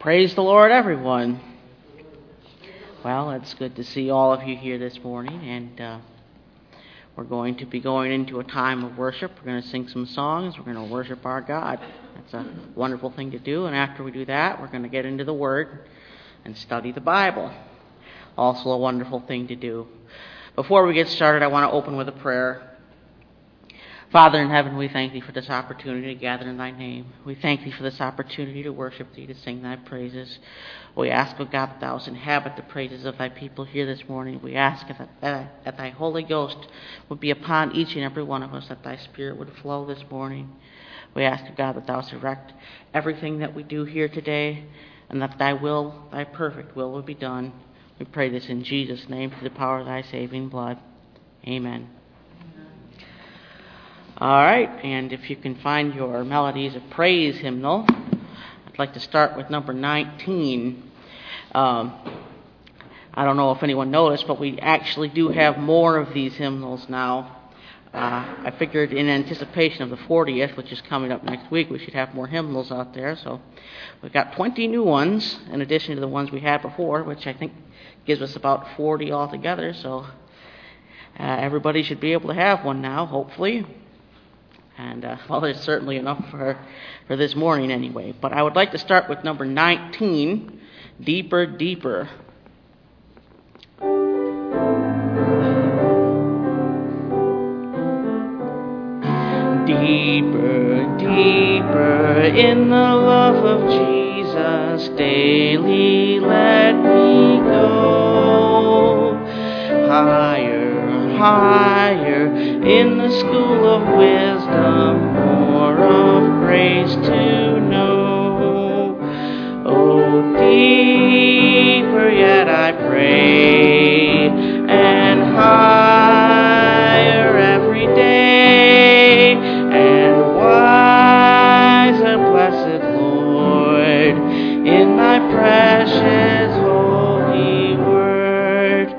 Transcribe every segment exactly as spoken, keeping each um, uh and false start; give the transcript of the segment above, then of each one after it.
Praise the Lord, everyone. Well, it's good to see all of you here this morning, and uh, we're going to be going into a time of worship. We're going to sing some songs. We're going to worship our God. That's a wonderful thing to do, and after we do that, we're going to get into the Word and study the Bible. Also a wonderful thing to do. Before we get started, I want to open with a prayer. Father in heaven, we thank Thee for this opportunity to gather in Thy name. We thank Thee for this opportunity to worship Thee, to sing Thy praises. We ask, O God, that Thou wouldst inhabit the praises of Thy people here this morning. We ask that, that, that Thy Holy Ghost would be upon each and every one of us, that Thy Spirit would flow this morning. We ask, O God, that Thou wouldst direct everything that we do here today, and that Thy will, Thy perfect will, will be done. We pray this in Jesus' name, through the power of Thy saving blood. Amen. All right, and if you can find your Melodies of Praise hymnal, I'd like to start with number nineteen. Um, I don't know if anyone noticed, but we actually do have more of these hymnals now. Uh, I figured in anticipation of the fortieth, which is coming up next week, we should have more hymnals out there. So we've got twenty new ones in addition to the ones we had before, which I think gives us about forty altogether. So uh, everybody should be able to have one now, hopefully. And, uh, well, there's certainly enough for, for this morning anyway. But I would like to start with number nineteen, Deeper, Deeper. Deeper, deeper in the love of Jesus, daily let me go. Higher, higher in the school of wisdom, more of grace to know. Oh, deeper yet I pray, and higher every day, and wiser, blessed Lord, in Thy precious holy word.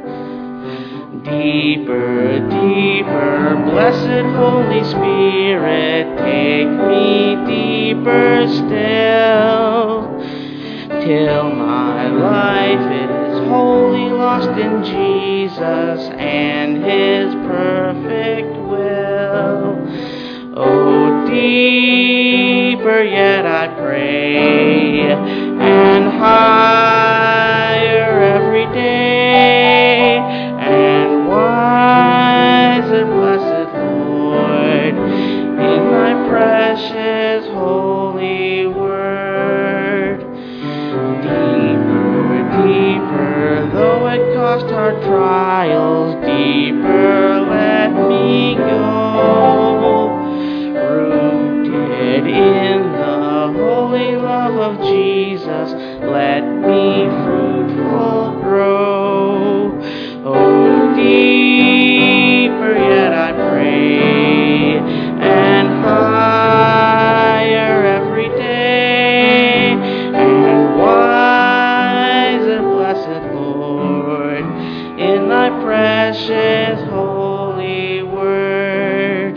Deeper, deeper, blessed Holy Spirit, take me deeper still, till my life is wholly lost in Jesus and His perfect will. Oh, deeper yet I pray, and higher every day, and wiser, blessed Lord, in Thy precious holy word. Deeper, deeper, though it cost hard trials, deeper let me go. Rooted in the holy love of Jesus, let me fruitful grow. Oh, deeper yet I pray, and higher every day, and wiser, blessed Lord, in Thy precious holy word.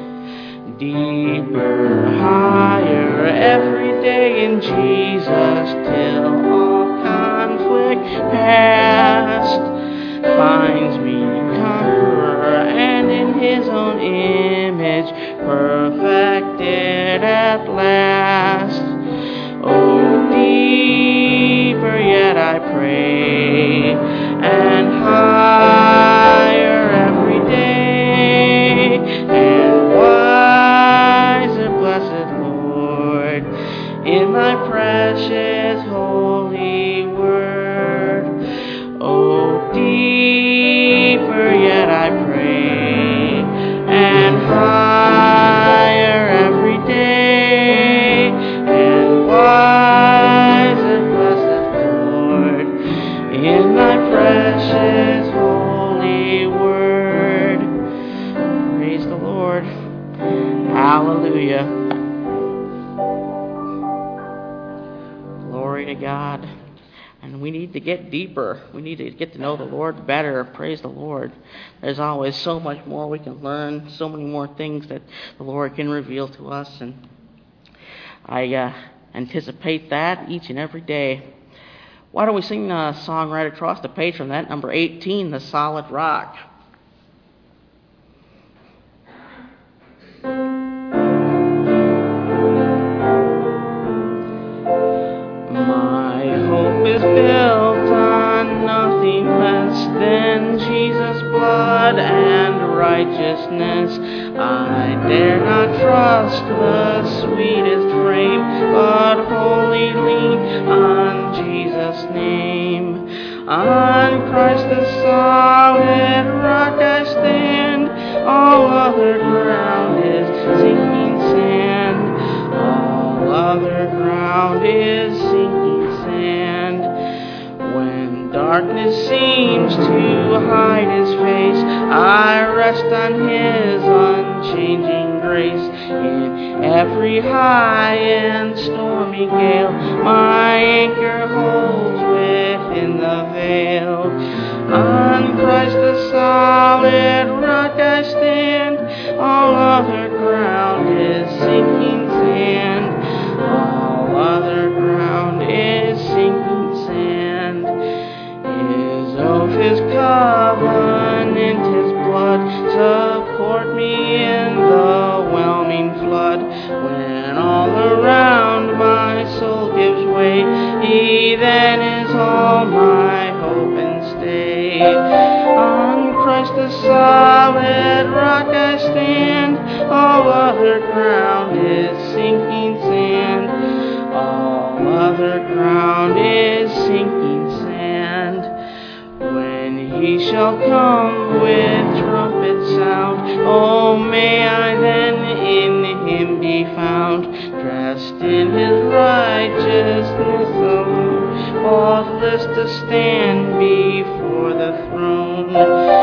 Deeper, higher every day in Jesus, till all conflict past finds me conqueror, and in His own image perfected at last. Oh, deeper yet I pray, and higher every day, and wiser, blessed Lord, in Thy precious holy word. Oh, deeper yet I pray, and higher every day, and wiser, blessed Lord, in Thy precious holy word. Praise the Lord. Hallelujah. Glory to God. And we need to get deeper. We need to get to know the Lord better. Praise the Lord. There's always so much more we can learn, so many more things that the Lord can reveal to us. And I uh, anticipate that each and every day. Why don't we sing a song right across the page from that, number eighteen, The Solid Rock. My hope is built on nothing less than Jesus' blood and righteousness. I dare not trust the sweetest frame, but wholly lean on Jesus' name. On Christ the solid rock I stand, all other ground is sinking sand. All other ground is sinking sand. When darkness seems to hide his face, I rest on his unchanging grace. In every high and stormy gale, my anchor holds within the veil. On Christ the solid rock I stand, all other ground is sinking sand. All other ground is sinking sand. His oath, his covenant, his blood support me in the whelming flood. When all around my soul gives way, he then is all my hope and stay. On Christ the solid rock I stand, all other ground is sinking sand. All other ground is sinking sand. When he shall come with trumpet sound, oh, may I then in him be found, dressed in his righteousness alone, faultless to stand before the throne.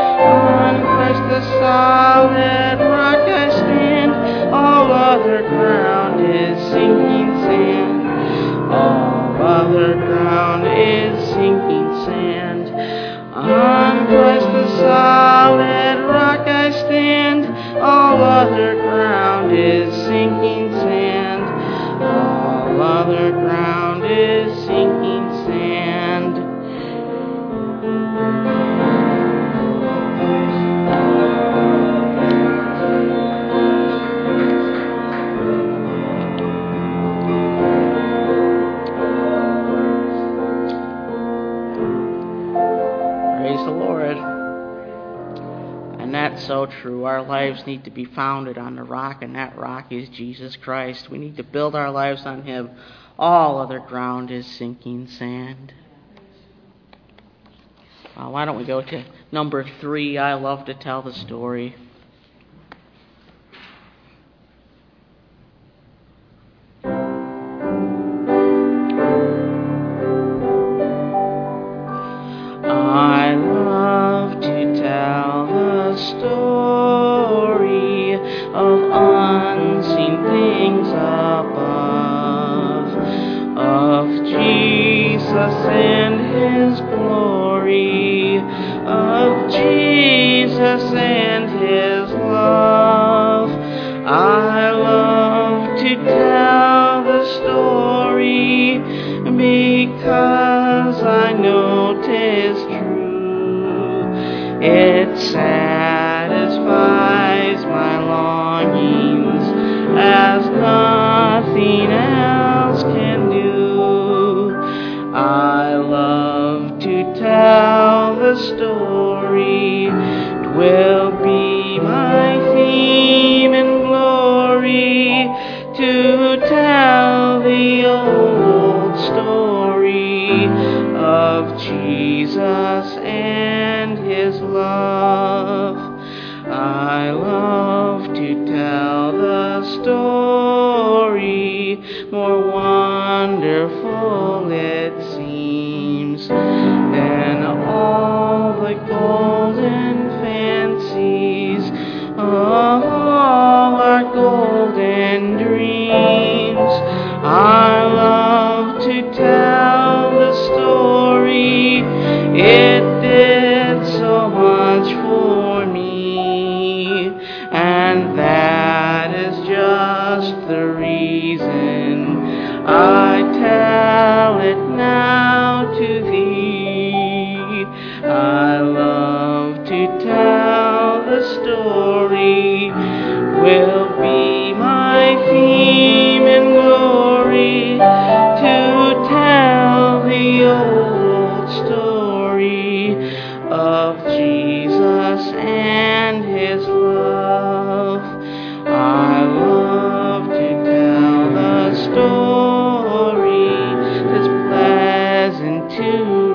On Christ the solid rock I stand, all other ground is sinking sand. All other ground is sinking sand. On Christ the solid rock I stand, all other ground is sinking sand. All other ground is sinking sand. Praise the Lord. And that's so true. Our lives need to be founded on the rock, and that rock is Jesus Christ. We need to build our lives on him. All other ground is sinking sand. Uh, why don't we go to number three, I Love to Tell the Story. I love to tell the story of unseen things above, of Jesus and his glory, of Jesus and his love. I love to tell the story because I know 'tis true. It satisfies my longings as nothing else can do. I love to tell the story. 'Twill be my theme and glory to tell the old story of Jesus and his love. I love to tell the story, more wonderful it seems than all the golden fancies of all our golden dreams. I love to tell the story, it did so much for me, and that is just the reason I love to tell the story, will be my theme and glory, to tell the old story of Jesus and his love. I love to tell the story that's pleasant to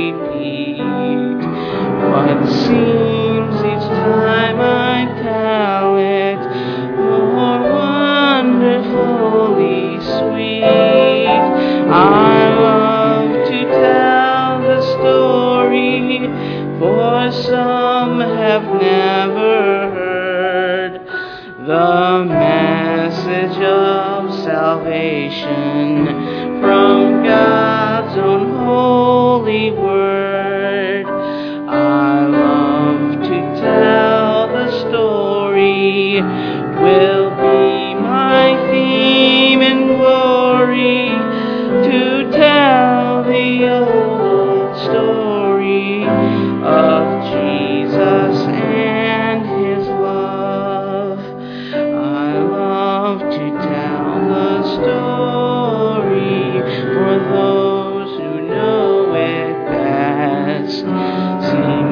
repeat, but seems each time I tell it more wonderfully sweet. I love to tell the story, for some have never heard the message of salvation from God's own holy word. I love to tell the story, will be my theme and glory, to tell the old story of Jesus and his love. I love to tell the story for those who know it best, seem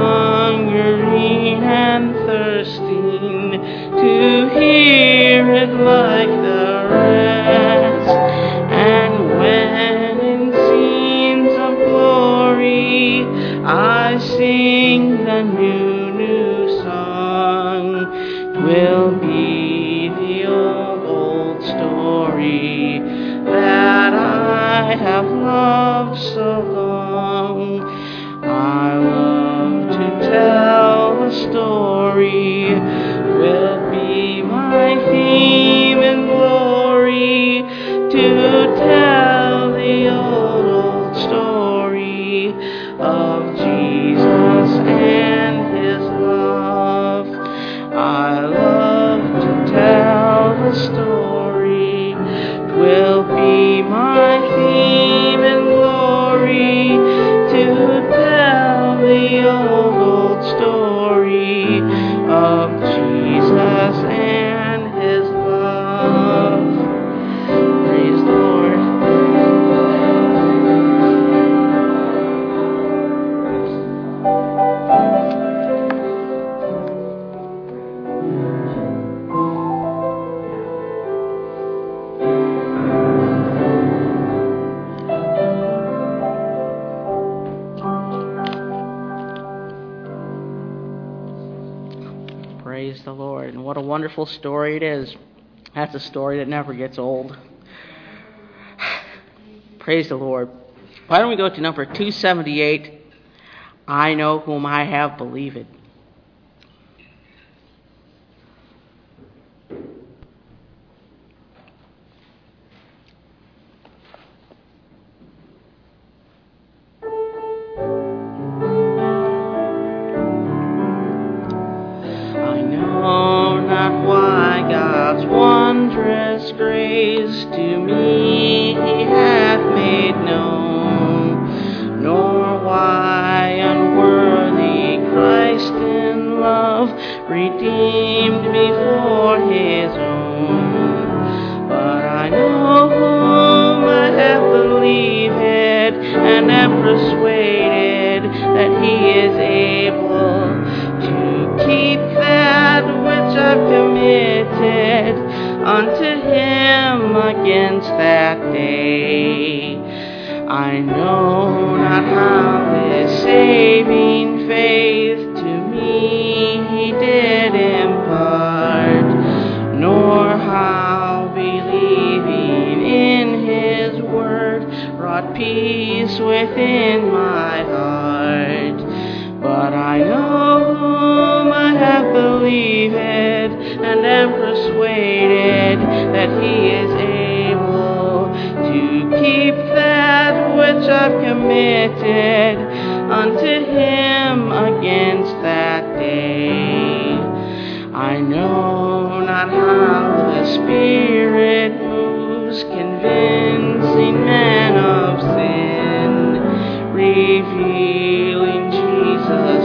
hungering and thirsting to hear it like the rest. And when in scenes of glory I sing the new, new song, 'twill be the old, old story that I have loved so long. I love to tell the story, will be my theme and glory, to tell the old, old story of Jesus and his love. I love to tell the story, 'twill be my theme and glory, to tell the old, old story of Jesus and his love. Praise the Lord. Praise the Lord. And what a wonderful story it is. That's a story that never gets old. Praise the Lord. Why don't we go to number two seventy-eight, I Know Whom I Have Believed. Wondrous grace to me he hath made known, nor why unworthy Christ in love redeemed me for his own. But I know whom I have believed, and am persuaded that he is able to keep that which I've committed unto him against that day. I know not how this saving faith to me he did impart, nor how believing in his word brought peace within my heart. But I know whom I have believed, and am persuaded that he is able to keep that which I've committed unto him against that day. I know not how the Spirit moves, convincing men of sin, revealing Jesus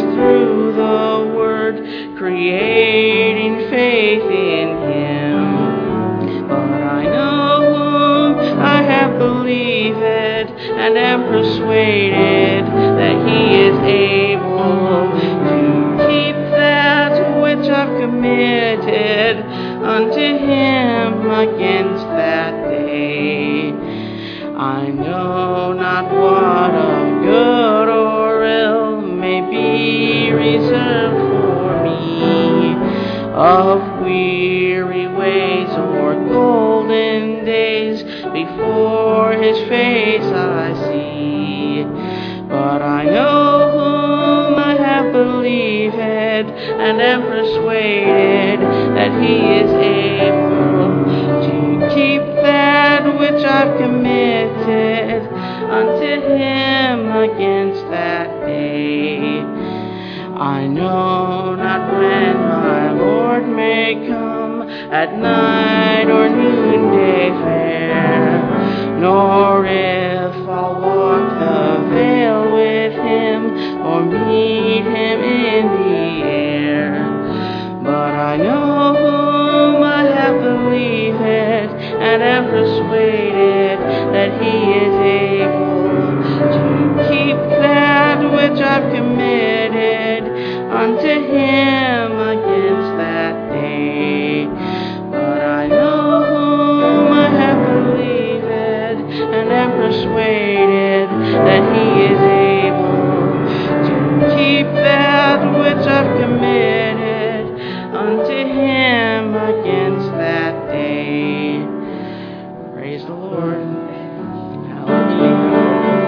creating faith in him. But I know whom I have believed and am persuaded that he is able to keep that which I've committed unto him against that day. I know not what of good or ill may be reserved for me, of weary ways or golden days before his face I see. But I know whom I have believed and am persuaded that he is able to keep that which I've committed unto him against that day. I know not when my Lord may come, at night or noonday fair, nor if I'll walk the vale with him or meet him in the air. But I know whom I have believed and am persuaded that he is able to keep that which I've committed unto him against that day. But I know whom I have believed and am persuaded that he is able to keep that which I've committed unto him against that day. Praise the Lord. Hallelujah.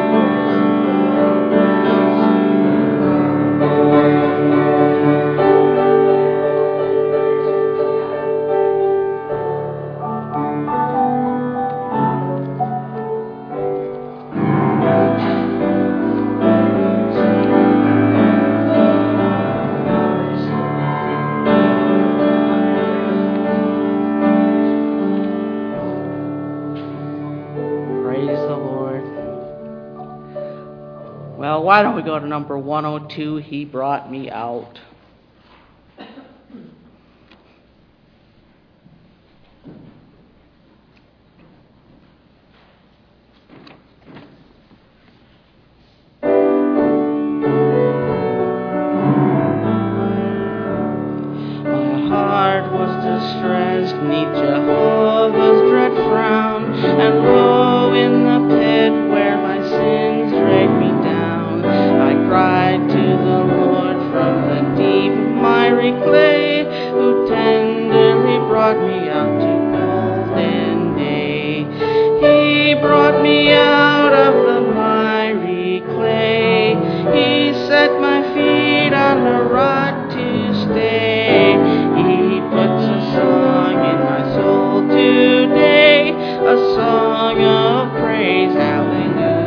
Well, why don't we go to number one oh two, He Brought Me Out. My heart was distressed 'neath Jehovah's dread frown, and lo, in the pit where my sins dragged me down, I cried to the Lord from the deep miry clay, who tenderly brought me out to golden day. He brought me out of the miry clay, he set my feet on the rock to stay. He puts a song in my soul today, a song of praise, hallelujah.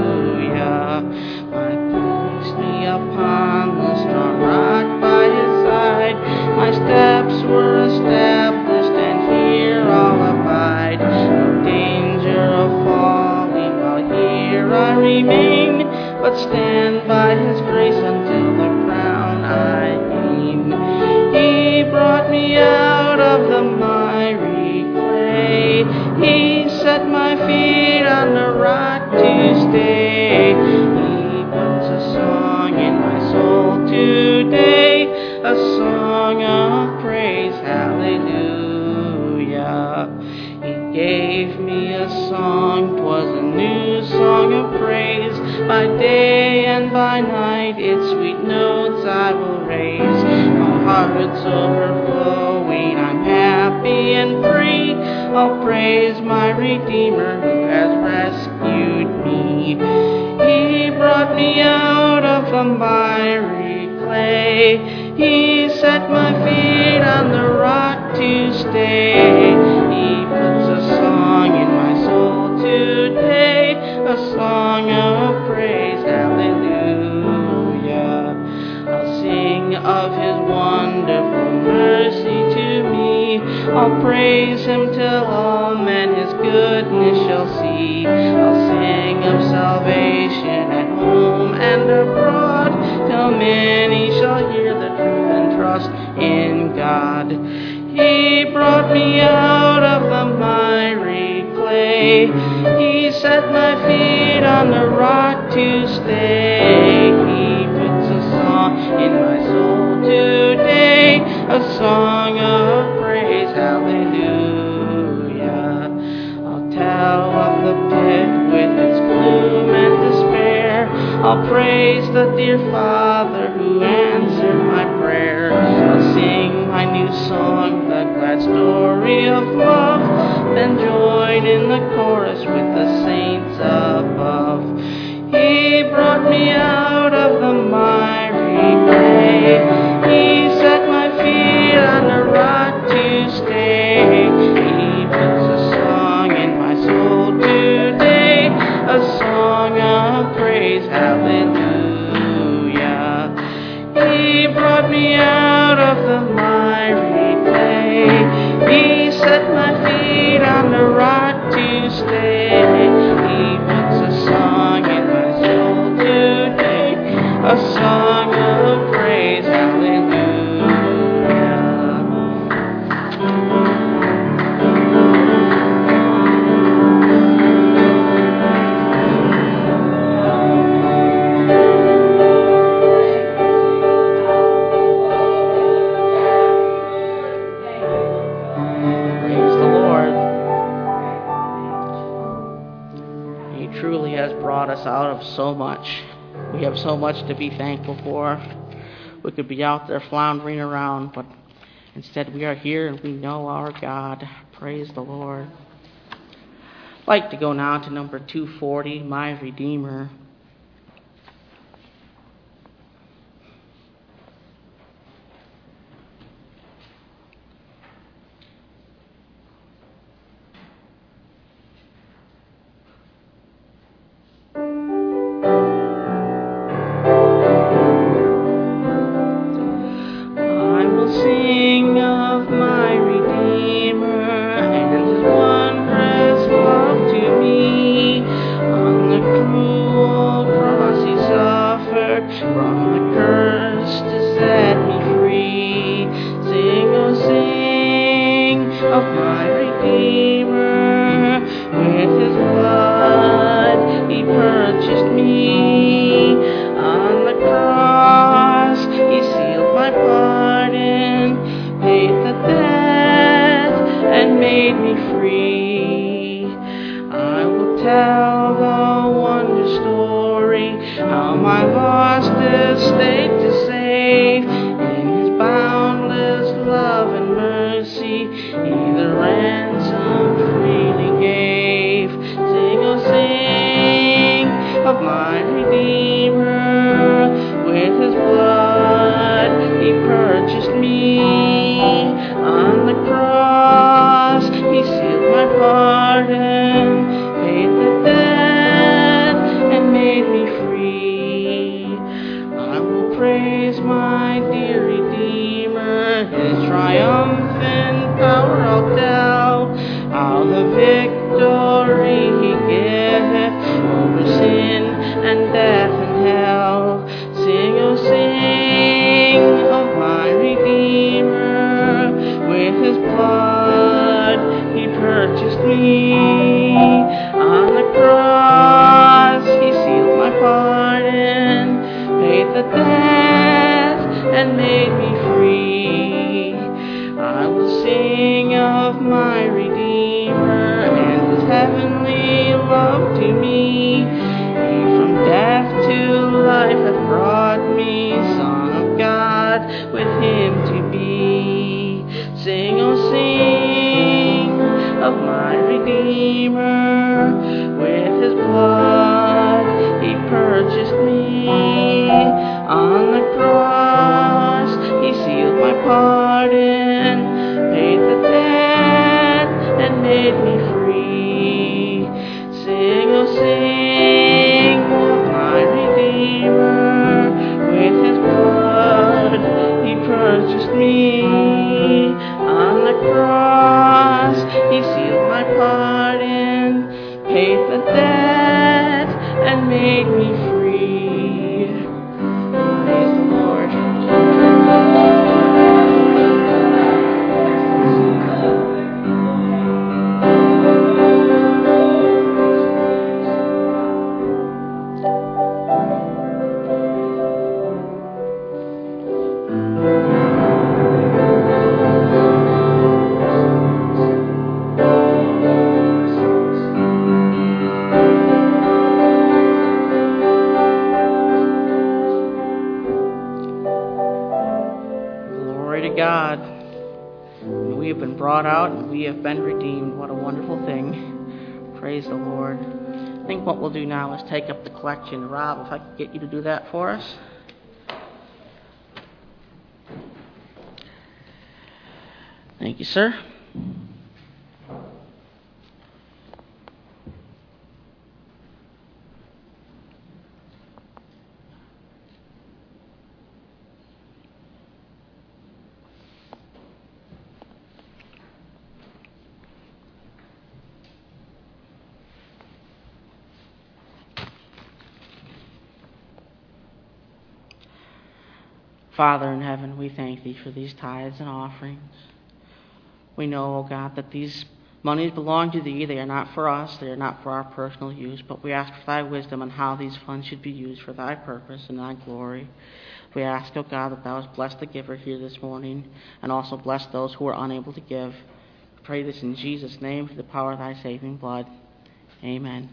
Upon the strong rock by his side, my steps were established, and here I'll abide. No danger of falling while here I remain, but stand by his grace until the crown I gain. He brought me out of the miry clay, he set my feet on the rock to stay. He puts a song in my soul today, a song of praise, hallelujah. He gave me a song, 'twas a new song of praise. By day and by night its sweet notes I will raise. My heart's overflowing, I'm happy and free. I'll praise my Redeemer who has rescued me. He brought me out of the miry clay, he set my feet on the rock to stay. He puts a song in my soul today, a song of praise, hallelujah. I'll sing of his wonderful mercy to me, I'll praise him till all men his goodness shall see. I'll sing of salvation at home and abroad, till many shall hear the truth and trust trust in God. He brought me out of the miry clay. He set my feet on the rock to stay. He puts a song in my soul today, a song of praise, hallelujah. I'll tell of the pit with its gloom and despair. I'll praise the dear Father who answered my prayer. I'll sing my new song, the glad story of love, then join in the chorus with the saints above. He brought me out of the miry clay. He set my feet on the rock to stay. He puts a song in my soul today, a song of praise, hallelujah. He brought me out of the miry clay. He set my feet on the rock to stay. He puts a song in my soul today, a song of praise, hallelujah. Praise the Lord. He truly has brought us out of so much. We have so much to be thankful for. We could be out there floundering around, but instead we are here and we know our God. Praise the Lord. I'd like to go now to number two forty, My Redeemer. Praise the Lord. Glory to God. And we have been brought out and we have been redeemed. What a wonderful thing. Praise the Lord. I think what we'll do now is take up the collection. Rob, if I could get you to do that for us. Thank you, sir. Father in heaven, we thank thee for these tithes and offerings. We know, O God, that these monies belong to thee. They are not for us. They are not for our personal use, but we ask for thy wisdom on how these funds should be used for thy purpose and thy glory. We ask, O God, that thou hast blessed the giver here this morning and also bless those who are unable to give. We pray this in Jesus' name through the power of thy saving blood. Amen.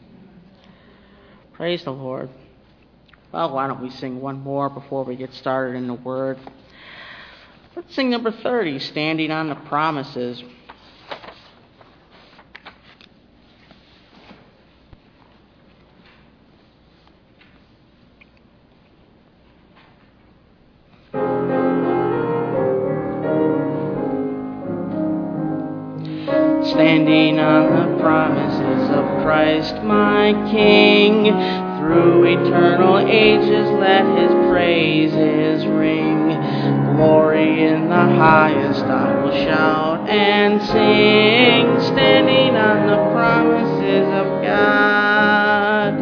Praise the Lord. Well, why don't we sing one more before we get started in the Word? Let's sing number thirty, Standing on the Promises. Standing on the promises of Christ my King, through eternal ages let his praises ring. Glory in the highest I will shout and sing, standing on the promises of God.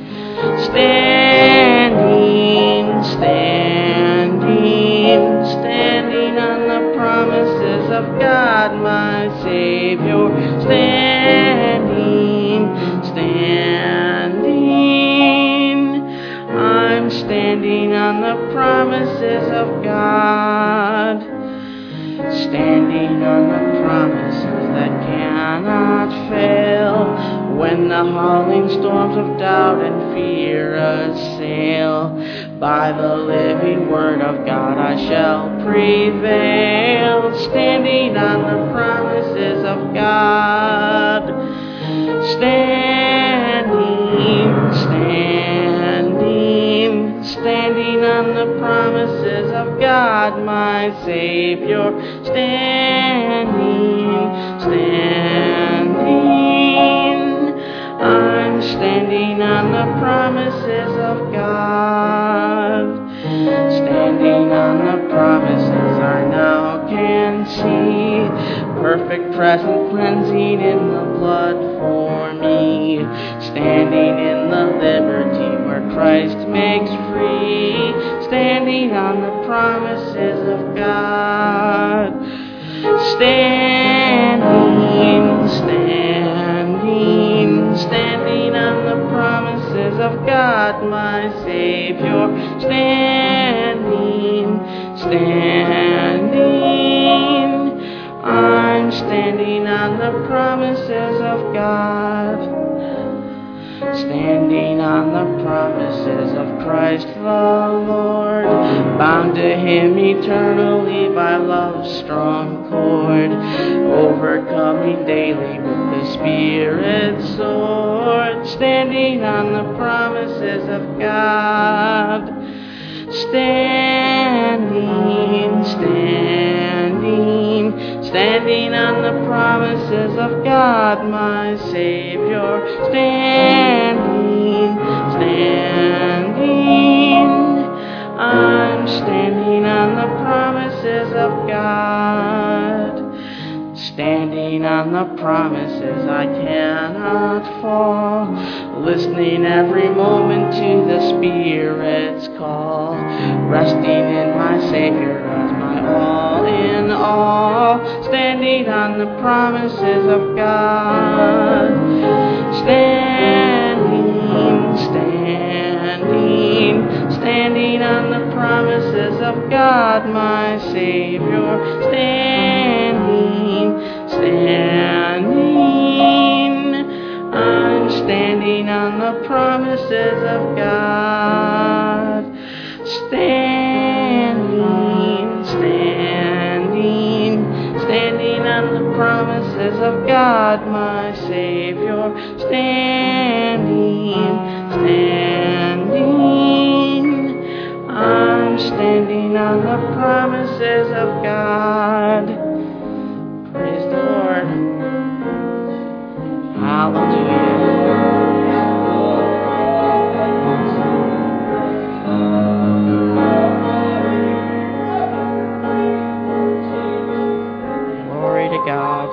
Standing, standing, standing on the promises of God my Savior. Standing, standing, I'm standing on the promises of God. Standing on the promises that cannot fail. When the howling storms of doubt and fear assail, by the living word of God I shall prevail. Standing on the promises of God. Standing, standing, standing on the promises of God my Savior. Standing, standing, I'm standing on the promises of God. Standing on the promises I now can see. Perfect present cleansing in the blood for me. Standing in the liberty where Christ makes free. Standing on the promises of God. Standing, standing, standing on the promises of God my Savior. Standing, standing, I'm standing on the promises of God. Standing on the promises of Christ the Lord, bound to him eternally by love's strong cord, overcoming daily with the Spirit's sword. Standing on the promises of God. Standing, standing, standing on the promises of God my Savior. Standing, standing, I'm standing on the promises of God. Standing on the promises I cannot fall, listening every moment to the Spirit's call, resting in my Savior as my all in all. Standing on the promises of God. Standing, standing, standing on the promises of God my Savior. Standing, standing, I'm standing on the promises of God. Standing, standing. promises of God, my Savior, standing, standing. I'm standing on the promises of God. Praise the Lord. Hallelujah. Glory to God.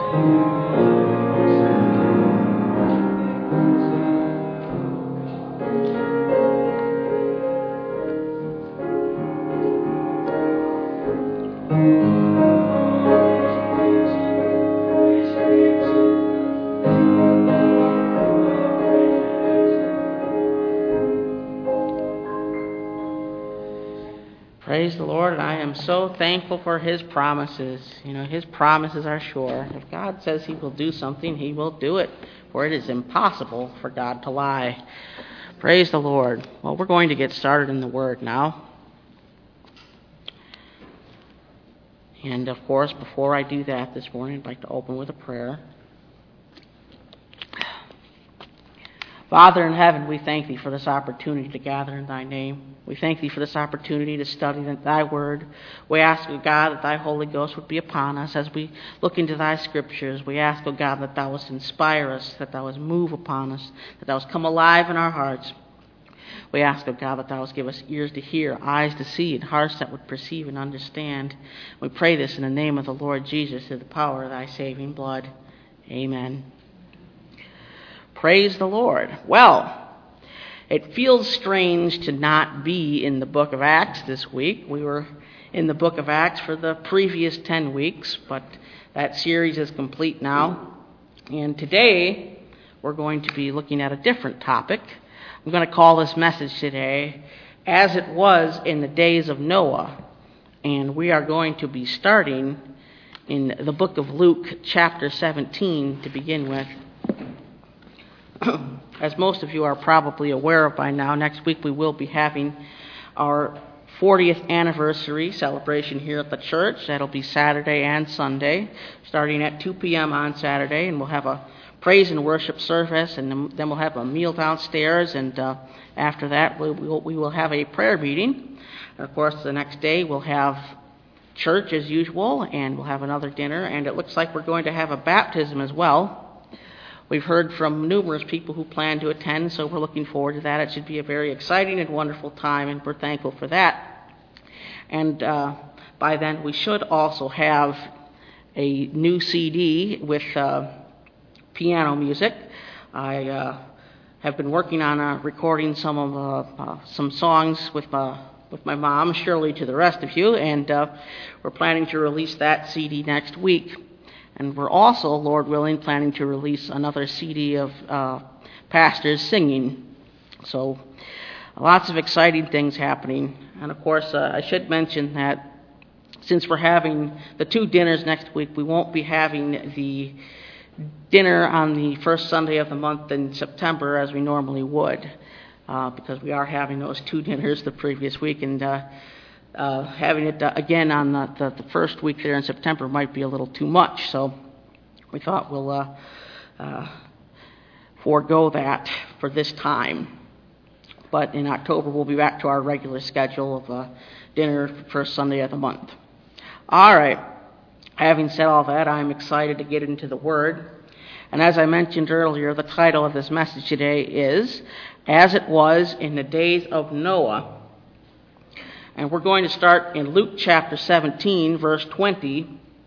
Praise the Lord, and I am so thankful for His promises. You know, His promises are sure. If God says He will do something, He will do it, for it is impossible for God to lie. Praise the Lord. Well, we're going to get started in the Word now. And, of course, before I do that this morning, I'd like to open with a prayer. Father in heaven, we thank Thee for this opportunity to gather in Thy name. We thank Thee for this opportunity to study Thy word. We ask, O God, that Thy Holy Ghost would be upon us as we look into Thy scriptures. We ask, O God, that Thou wouldst inspire us, that Thou wouldst move upon us, that Thou wouldst come alive in our hearts. We ask, O God, that Thou wouldst give us ears to hear, eyes to see, and hearts that would perceive and understand. We pray this in the name of the Lord Jesus, through the power of Thy saving blood. Amen. Praise the Lord. Well, it feels strange to not be in the book of Acts this week. We were in the book of Acts for the previous ten weeks, but that series is complete now. And today, we're going to be looking at a different topic. I'm going to call this message today, As It Was in the Days of Noah. And we are going to be starting in the book of Luke, chapter seventeen, to begin with. As most of you are probably aware of by now, next week we will be having our fortieth anniversary celebration here at the church. That'll be Saturday and Sunday, starting at two p.m. on Saturday, and we'll have a praise and worship service, and then we'll have a meal downstairs, and uh, after that we will, we will have a prayer meeting. And of course, the next day we'll have church as usual, and we'll have another dinner, and it looks like we're going to have a baptism as well. We've heard from numerous people who plan to attend, so we're looking forward to that. It should be a very exciting and wonderful time, and we're thankful for that. And uh, by then, we should also have a new C D with uh, piano music. I uh, have been working on uh, recording some of uh, uh, some songs with uh, with my mom, Shirley, to the rest of you, and uh, we're planning to release that C D next week. And we're also, Lord willing, planning to release another C D of uh, pastors singing. So lots of exciting things happening. And of course, uh, I should mention that since we're having the two dinners next week, we won't be having the dinner on the first Sunday of the month in September as we normally would, uh, because we are having those two dinners the previous week, and uh, Uh, having it uh, again on the, the, the first week there in September might be a little too much, so we thought we'll uh, uh, forego that for this time. But in October, we'll be back to our regular schedule of uh, dinner first Sunday of the month. All right. Having said all that, I'm excited to get into the Word. And as I mentioned earlier, the title of this message today is As It Was in the Days of Noah. And we're going to start in Luke chapter seventeen, verse twenty.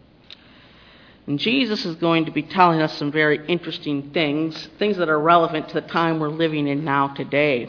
And Jesus is going to be telling us some very interesting things, things that are relevant to the time we're living in now today.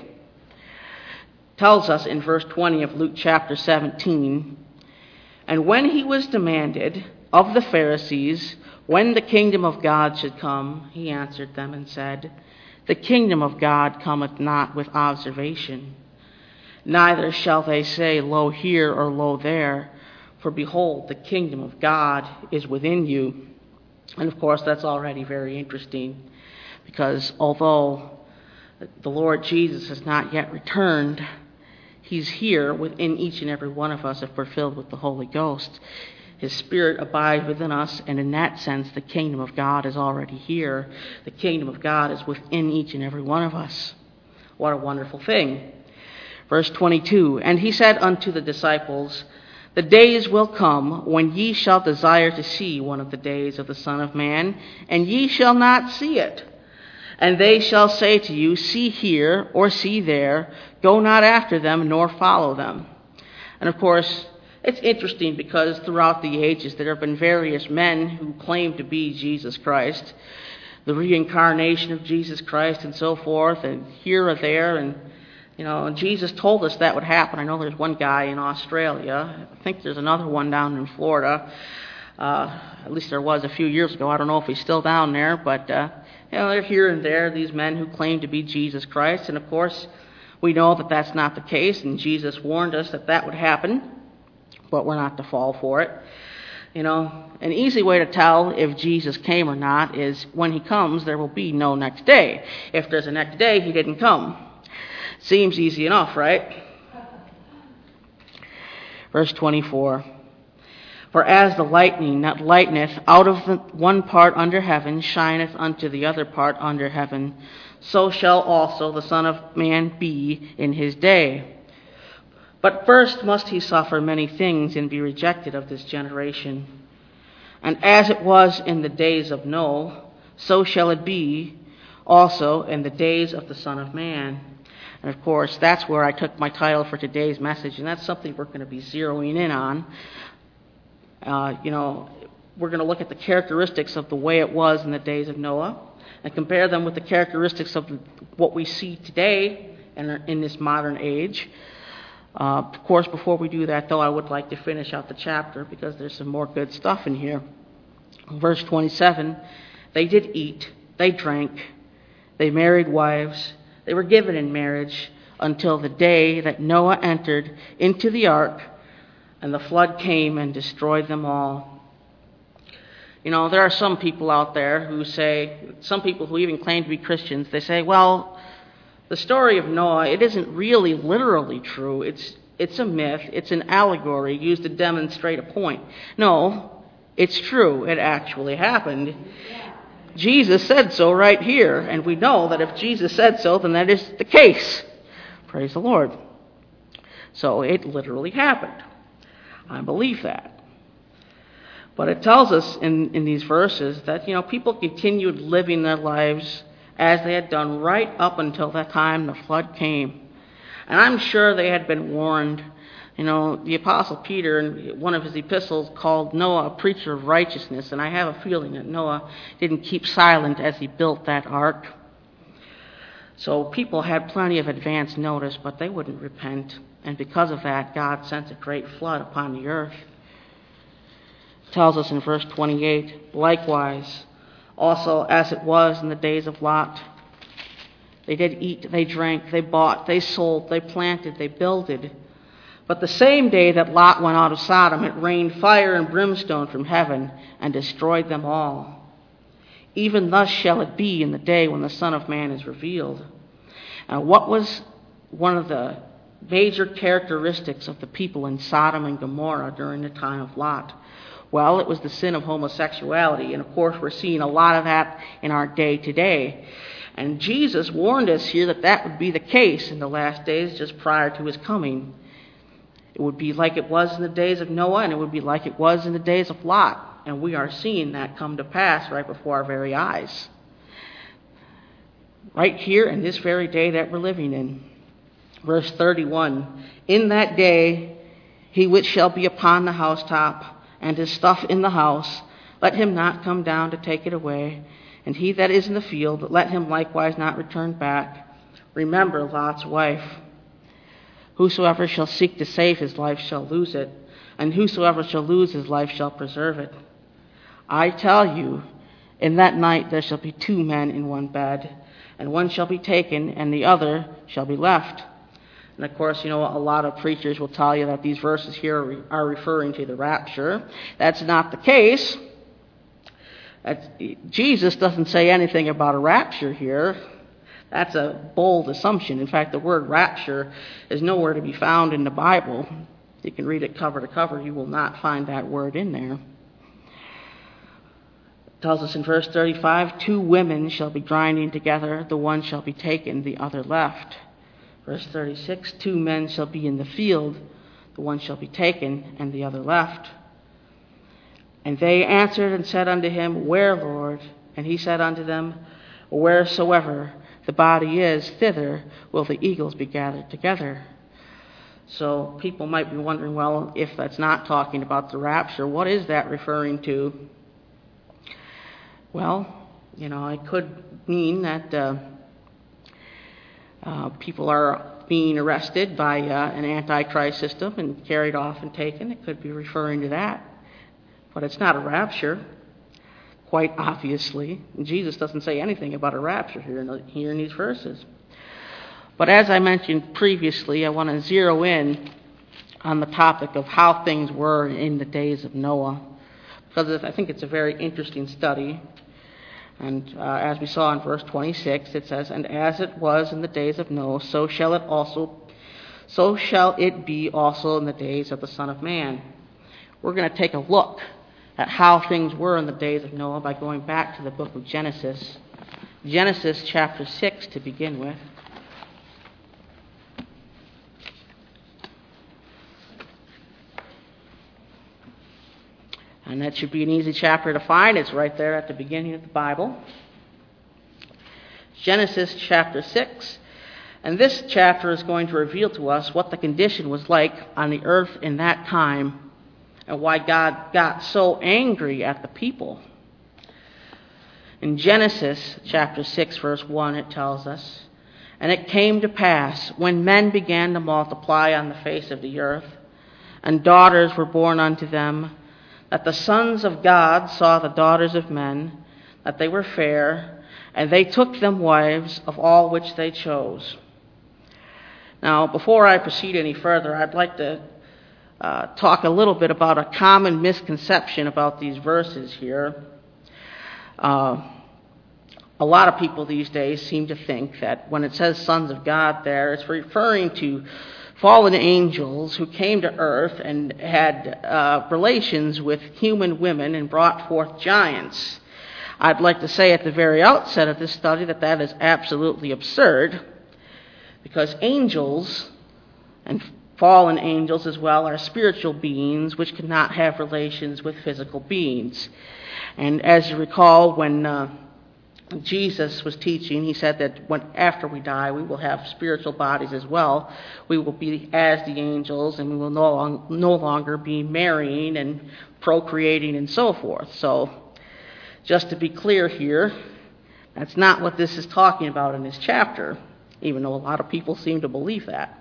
Tells us in verse twenty of Luke chapter seventeen, And when he was demanded of the Pharisees when the kingdom of God should come, he answered them and said, The kingdom of God cometh not with observation. Neither shall they say, Lo here or lo there, for behold, the kingdom of God is within you. And of course, that's already very interesting, because although the Lord Jesus has not yet returned, He's here within each and every one of us if we're filled with the Holy Ghost. His Spirit abides within us, and in that sense, the kingdom of God is already here. The kingdom of God is within each and every one of us. What a wonderful thing. Verse twenty-two, and he said unto the disciples, the days will come when ye shall desire to see one of the days of the Son of Man, and ye shall not see it. And they shall say to you, see here, or see there, go not after them, nor follow them. And of course, it's interesting because throughout the ages there have been various men who claim to be Jesus Christ, the reincarnation of Jesus Christ and so forth, and here or there, and you know, Jesus told us that would happen. I know there's one guy in Australia. I think there's another one down in Florida. Uh, at least there was a few years ago. I don't know if he's still down there, but uh, you know, they're here and there, these men who claim to be Jesus Christ. And of course, we know that that's not the case, and Jesus warned us that that would happen, but we're not to fall for it. You know, an easy way to tell if Jesus came or not is when he comes, there will be no next day. If there's a next day, he didn't come. Seems easy enough, right? Verse twenty-four. For as the lightning that lighteneth out of the one part under heaven shineth unto the other part under heaven, so shall also the Son of Man be in his day. But first must he suffer many things and be rejected of this generation. And as it was in the days of Noah, so shall it be also in the days of the Son of Man. And of course, that's where I took my title for today's message, and that's something we're going to be zeroing in on. Uh, you know, we're going to look at the characteristics of the way it was in the days of Noah and compare them with the characteristics of what we see today in, in this modern age. Uh, of course, before we do that, though, I would like to finish out the chapter because there's some more good stuff in here. Verse twenty-seven, they did eat, they drank, they married wives, they were given in marriage until the day that Noah entered into the ark, and the flood came and destroyed them all. You know, there are some people out there who say, some people who even claim to be Christians, they say, well, the story of Noah, it isn't really literally true. It's it's a myth. It's an allegory used to demonstrate a point. No, it's true. It actually happened. Jesus said so right here, and we know that if Jesus said so, then that is the case. Praise the Lord. So it literally happened. I believe that. But it tells us in, in these verses that, you know, people continued living their lives as they had done right up until that time the flood came. And I'm sure they had been warned. You know, the Apostle Peter, in one of his epistles, called Noah a preacher of righteousness, and I have a feeling that Noah didn't keep silent as he built that ark. So people had plenty of advance notice, but they wouldn't repent, and because of that, God sent a great flood upon the earth. It tells us in verse twenty-eight, likewise, also as it was in the days of Lot, they did eat, they drank, they bought, they sold, they planted, they builded. But the same day that Lot went out of Sodom, it rained fire and brimstone from heaven and destroyed them all. Even thus shall it be in the day when the Son of Man is revealed. Now, what was one of the major characteristics of the people in Sodom and Gomorrah during the time of Lot? Well, it was the sin of homosexuality, and of course we're seeing a lot of that in our day today. And Jesus warned us here that that would be the case in the last days just prior to his coming. It would be like it was in the days of Noah, and it would be like it was in the days of Lot. And we are seeing that come to pass right before our very eyes. Right here in this very day that we're living in. Verse thirty-one, in that day he which shall be upon the housetop, and his stuff in the house, let him not come down to take it away. And he that is in the field, let him likewise not return back. Remember Lot's wife. Whosoever shall seek to save his life shall lose it, and whosoever shall lose his life shall preserve it. I tell you, in that night there shall be two men in one bed, and one shall be taken, and the other shall be left. And of course, you know, a lot of preachers will tell you that these verses here are referring to the rapture. That's not the case. That's, Jesus doesn't say anything about a rapture here. That's a bold assumption. In fact, the word rapture is nowhere to be found in the Bible. You can read it cover to cover. You will not find that word in there. It tells us in verse thirty-five, two women shall be grinding together, the one shall be taken, the other left. Verse thirty-six, two men shall be in the field, the one shall be taken, and the other left. And they answered and said unto him, Where, Lord? And he said unto them, Wheresoever the body is, thither will the eagles be gathered together. So people might be wondering, well, if that's not talking about the rapture, what is that referring to? Well, you know, it could mean that uh, uh, people are being arrested by uh, an antichrist system and carried off and taken. It could be referring to that. But it's not a rapture, quite obviously. And Jesus doesn't say anything about a rapture here in, the, here in these verses. But as I mentioned previously, I want to zero in on the topic of how things were in the days of Noah, because I think it's a very interesting study. And uh, as we saw in verse twenty-six, it says, And as it was in the days of Noah, so shall it also, so shall it be also in the days of the Son of Man. We're going to take a look at how things were in the days of Noah by going back to the book of Genesis. Genesis chapter six to begin with. And that should be an easy chapter to find. It's right there at the beginning of the Bible. Genesis chapter six. And this chapter is going to reveal to us what the condition was like on the earth in that time and why God got so angry at the people. In Genesis chapter six, verse one, it tells us, And it came to pass, when men began to multiply on the face of the earth, and daughters were born unto them, that the sons of God saw the daughters of men, that they were fair, and they took them wives of all which they chose. Now, before I proceed any further, I'd like to uh, talk a little bit about a common misconception about these verses here. Uh, a lot of people these days seem to think that when it says sons of God there, it's referring to fallen angels who came to earth and had uh, relations with human women and brought forth giants. I'd like to say at the very outset of this study that that is absolutely absurd, because angels, and fallen angels as well, are spiritual beings which cannot have relations with physical beings. And as you recall, when uh, Jesus was teaching, he said that when, after we die, we will have spiritual bodies as well. We will be as the angels, and we will no, long, no longer be marrying and procreating and so forth. So, just to be clear here, that's not what this is talking about in this chapter, even though a lot of people seem to believe that.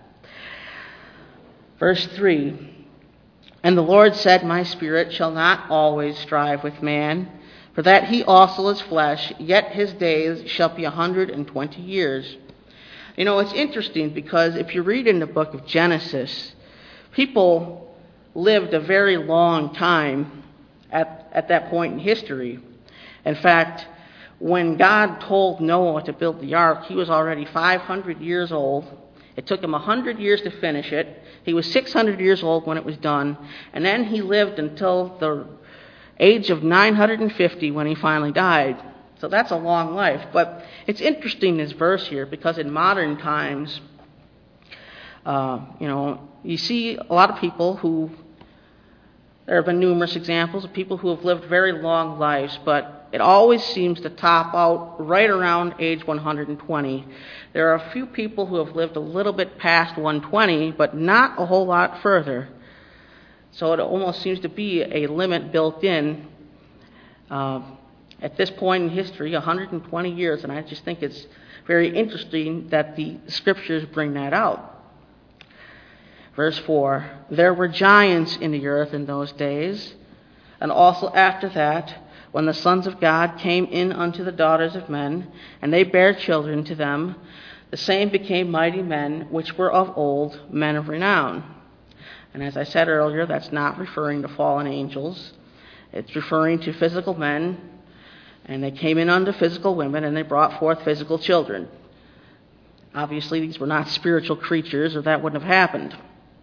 Verse three, And the Lord said, My spirit shall not always strive with man, for that he also is flesh, yet his days shall be a hundred and twenty years. You know, it's interesting because if you read in the book of Genesis, people lived a very long time at, at that point in history. In fact, when God told Noah to build the ark, he was already five hundred years old. It took him one hundred years to finish it. He was six hundred years old when it was done. And then he lived until the age of nine hundred fifty when he finally died. So that's a long life. But it's interesting, this verse here, because in modern times, uh, you know, you see a lot of people who, there have been numerous examples of people who have lived very long lives, but it always seems to top out right around age one hundred twenty. There are a few people who have lived a little bit past one hundred twenty, but not a whole lot further. So it almost seems to be a limit built in uh, at this point in history, one hundred twenty years, and I just think it's very interesting that the scriptures bring that out. Verse four, There were giants in the earth in those days, and also after that, when the sons of God came in unto the daughters of men, and they bare children to them, the same became mighty men, which were of old, men of renown. And as I said earlier, that's not referring to fallen angels. It's referring to physical men, and they came in unto physical women, and they brought forth physical children. Obviously, these were not spiritual creatures, or that wouldn't have happened.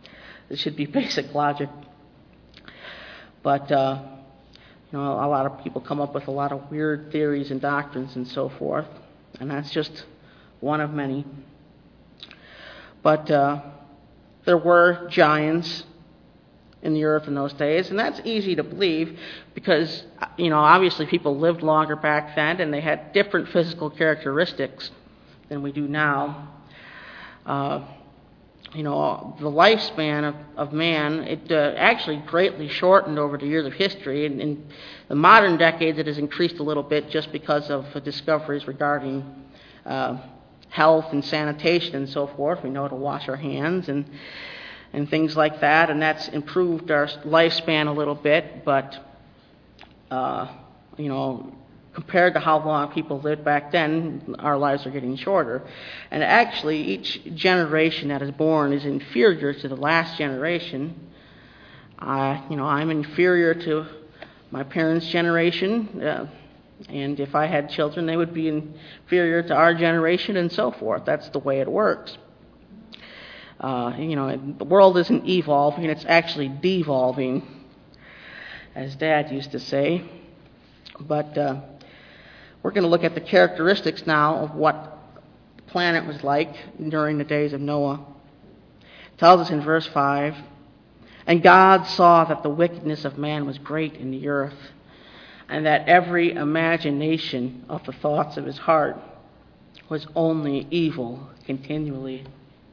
It should be basic logic. But, uh, you know, a lot of people come up with a lot of weird theories and doctrines and so forth, and that's just one of many. But uh, there were giants in the earth in those days, and that's easy to believe because, you know, obviously people lived longer back then, and they had different physical characteristics than we do now. Uh, you know, the lifespan of, of man, it uh, actually greatly shortened over the years of history. And in the modern decades, it has increased a little bit just because of uh, discoveries regarding uh, health and sanitation and so forth. We know to wash our hands and and things like that, and that's improved our lifespan a little bit. But, uh, you know, compared to how long people lived back then, our lives are getting shorter. And actually, each generation that is born is inferior to the last generation. I, you know, I'm inferior to my parents' generation, uh, and if I had children, they would be inferior to our generation, and so forth. That's the way it works. Uh, you know, the world isn't evolving, it's actually devolving, as Dad used to say. But uh, we're going to look at the characteristics now of what the planet was like during the days of Noah. It tells us in verse five, "And God saw that the wickedness of man was great in the earth, and that every imagination of the thoughts of his heart was only evil continually."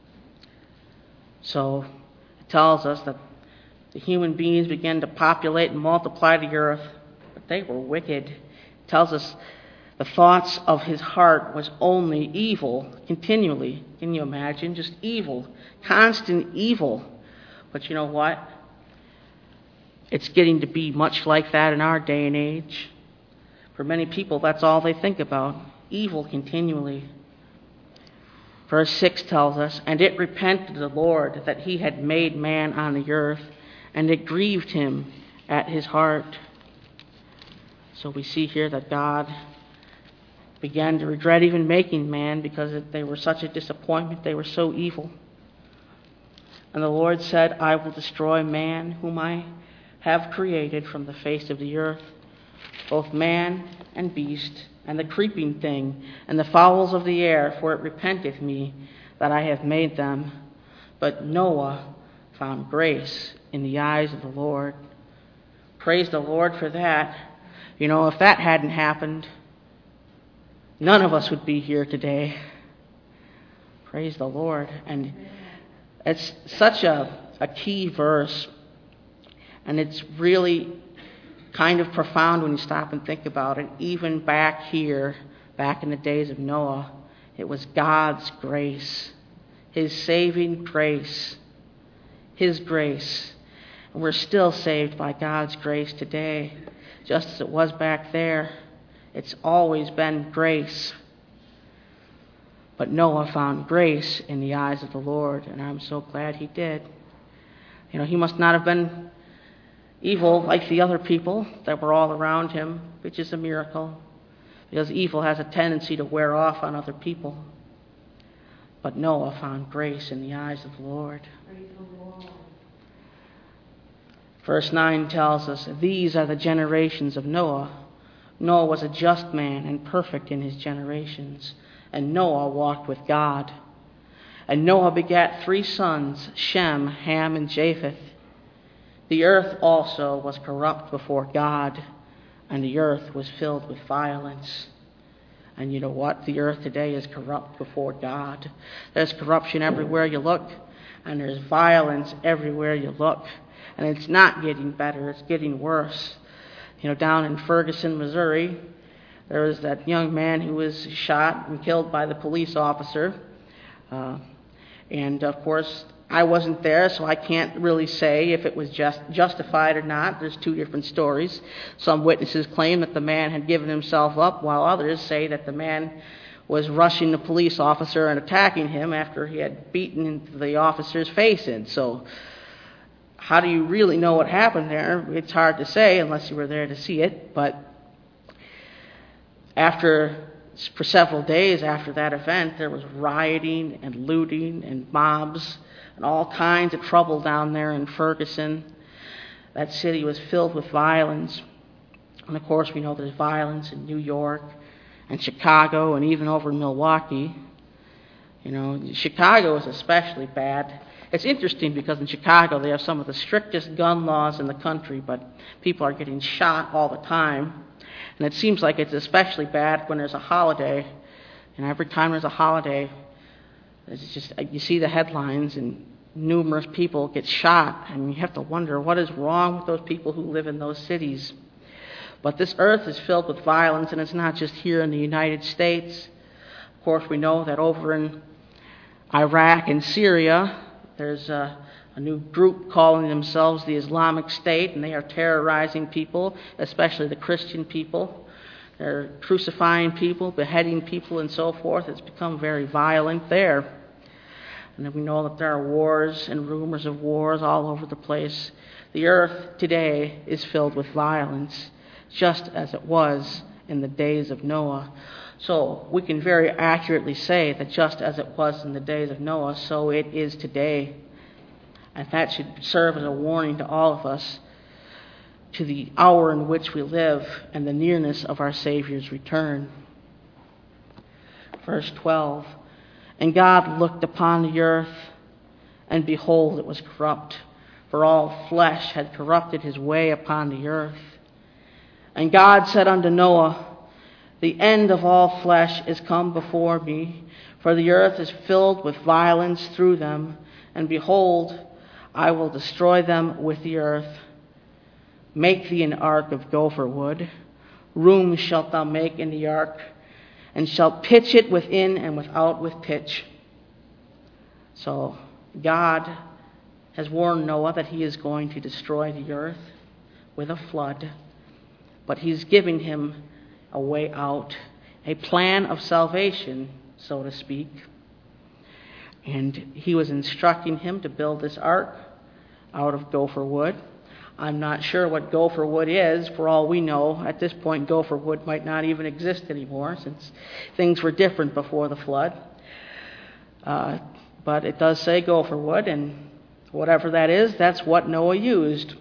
So it tells us that the human beings began to populate and multiply the earth, but they were wicked. It tells us the thoughts of his heart was only evil continually. Can you imagine? Just evil, constant evil. But you know what? It's getting to be much like that in our day and age. For many people, that's all they think about, evil continually. Verse six tells us, "And it repented the Lord that he had made man on the earth, and it grieved him at his heart." So we see here that God began to regret even making man because they were such a disappointment. They were so evil. And the Lord said, "I will destroy man whom I have created from the face of the earth, both man and beast, and the creeping thing, and the fowls of the air, for it repenteth me that I have made them." But Noah found grace in the eyes of the Lord. Praise the Lord for that. You know, if that hadn't happened, none of us would be here today. Praise the Lord. And it's such a, a key verse, and it's really kind of profound when you stop and think about it. Even back here, back in the days of Noah, it was God's grace, his saving grace, his grace. And we're still saved by God's grace today, just as it was back there. It's always been grace. But Noah found grace in the eyes of the Lord, and I'm so glad he did. You know, he must not have been evil like the other people that were all around him, which is a miracle, because evil has a tendency to wear off on other people. But Noah found grace in the eyes of the Lord. Praise the Lord. Verse nine tells us, "These are the generations of Noah. Noah was a just man and perfect in his generations, and Noah walked with God. And Noah begat three sons, Shem, Ham, and Japheth. The earth also was corrupt before God, and the earth was filled with violence." And you know what? The earth today is corrupt before God. There's corruption everywhere you look, and there's violence everywhere you look. And it's not getting better, it's getting worse. You know, down in Ferguson, Missouri, there was that young man who was shot and killed by the police officer. Uh, and of course, I wasn't there, so I can't really say if it was just justified or not. There's two different stories. Some witnesses claim that the man had given himself up, while others say that the man was rushing the police officer and attacking him after he had beaten the officer's face in. So how do you really know what happened there? It's hard to say unless you were there to see it. But after for several days after that event, there was rioting and looting and mobs and all kinds of trouble down there in Ferguson. That city was filled with violence. And of course, we know there's violence in New York and Chicago and even over in Milwaukee. You know, Chicago is especially bad. It's interesting because in Chicago they have some of the strictest gun laws in the country, but people are getting shot all the time. And it seems like it's especially bad when there's a holiday. And every time there's a holiday, it's just you see the headlines and numerous people get shot. And you have to wonder what is wrong with those people who live in those cities. But this earth is filled with violence, and it's not just here in the United States. Of course, we know that over in Iraq and Syria, there's a, a new group calling themselves the Islamic State, and they are terrorizing people, especially the Christian people. They're crucifying people, beheading people, and so forth. It's become very violent there. And then we know that there are wars and rumors of wars all over the place. The earth today is filled with violence, just as it was in the days of Noah. So we can very accurately say that just as it was in the days of Noah, so it is today. And that should serve as a warning to all of us to the hour in which we live and the nearness of our Savior's return. Verse twelve, and God looked upon the earth, and behold, it was corrupt, for all flesh had corrupted his way upon the earth. And God said unto Noah, the end of all flesh is come before me, for the earth is filled with violence through them, and behold, I will destroy them with the earth. Make thee an ark of gopher wood. Room shalt thou make in the ark, and shalt pitch it within and without with pitch. So God has warned Noah that he is going to destroy the earth with a flood, but he's giving him a way out, a plan of salvation, so to speak. And he was instructing him to build this ark out of gopher wood. I'm not sure what gopher wood is. For all we know, at this point, gopher wood might not even exist anymore, since things were different before the flood. Uh, but it does say gopher wood, and whatever that is, that's what Noah used.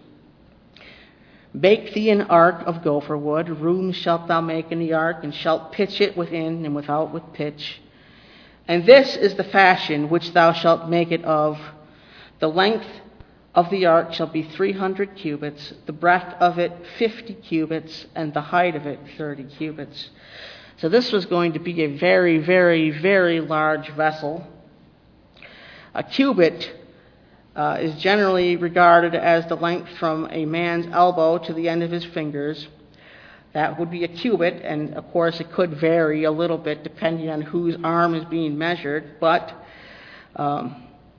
Make thee an ark of gopher wood. Room shalt thou make in the ark, and shalt pitch it within and without with pitch. And this is the fashion which thou shalt make it of. The length of the ark shall be three hundred cubits, the breadth of it fifty cubits, and the height of it thirty cubits. So this was going to be a very, very, very large vessel. A cubit Uh, is generally regarded as the length from a man's elbow to the end of his fingers. That would be a cubit, and of course it could vary a little bit depending on whose arm is being measured, but um,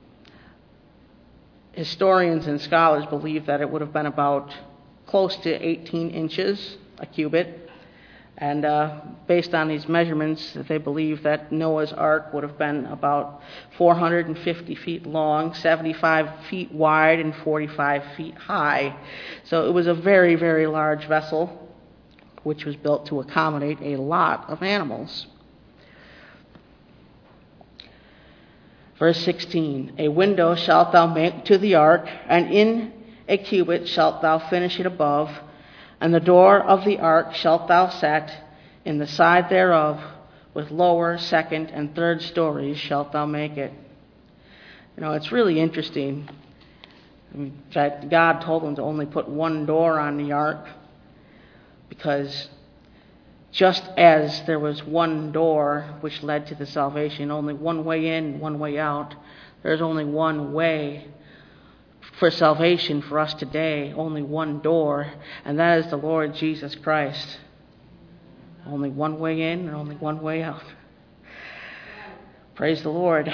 historians and scholars believe that it would have been about close to eighteen inches, a cubit. And uh, based on these measurements, they believe that Noah's Ark would have been about four hundred fifty feet long, seventy-five feet wide, and forty-five feet high. So it was a very, very large vessel, which was built to accommodate a lot of animals. Verse sixteen, a window shalt thou make to the ark, and in a cubit shalt thou finish it above, and the door of the ark shalt thou set in the side thereof, with lower, second, and third stories shalt thou make it. You know, it's really interesting that God told them to only put one door on the ark, because just as there was one door which led to the salvation, only one way in, one way out, there's only one way for salvation for us today, only one door, and that is the Lord Jesus Christ. Only one way in and only one way out. Praise the Lord.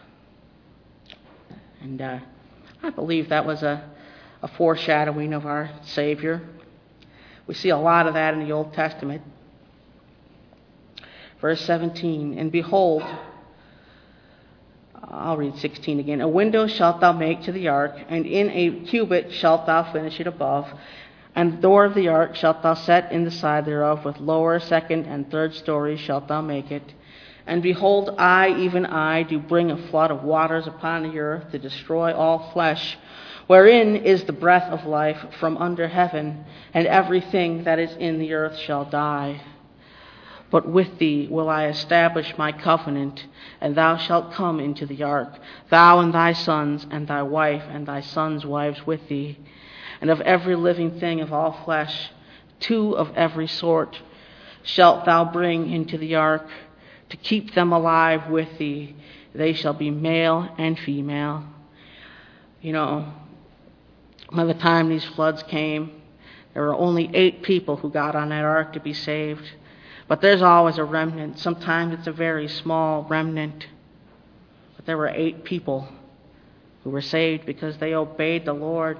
And uh, I believe that was a, a foreshadowing of our Savior. We see a lot of that in the Old Testament. Verse seventeen, and behold, I'll read sixteen again. A window shalt thou make to the ark, and in a cubit shalt thou finish it above, And the door of the ark shalt thou set in the side thereof, with lower, second, and third stories shalt thou make it. And behold, I, even I, do bring a flood of waters upon the earth to destroy all flesh, wherein is the breath of life from under heaven, and everything that is in the earth shall die. But with thee will I establish my covenant, and thou shalt come into the ark, thou and thy sons, and thy wife, and thy sons' wives with thee. And of every living thing of all flesh, two of every sort, shalt thou bring into the ark, to keep them alive with thee. They shall be male and female. You know, by the time these floods came, there were only eight people who got on that ark to be saved. But there's always a remnant. Sometimes it's a very small remnant. But there were eight people who were saved because they obeyed the Lord.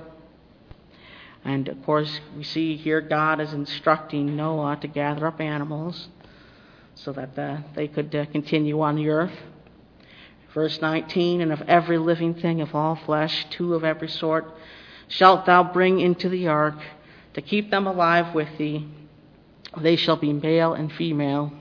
And of course, we see here God is instructing Noah to gather up animals so that uh, they could uh, continue on the earth. Verse nineteen, and of every living thing of all flesh, two of every sort, shalt thou bring into the ark, to keep them alive with thee. They shall be male and female.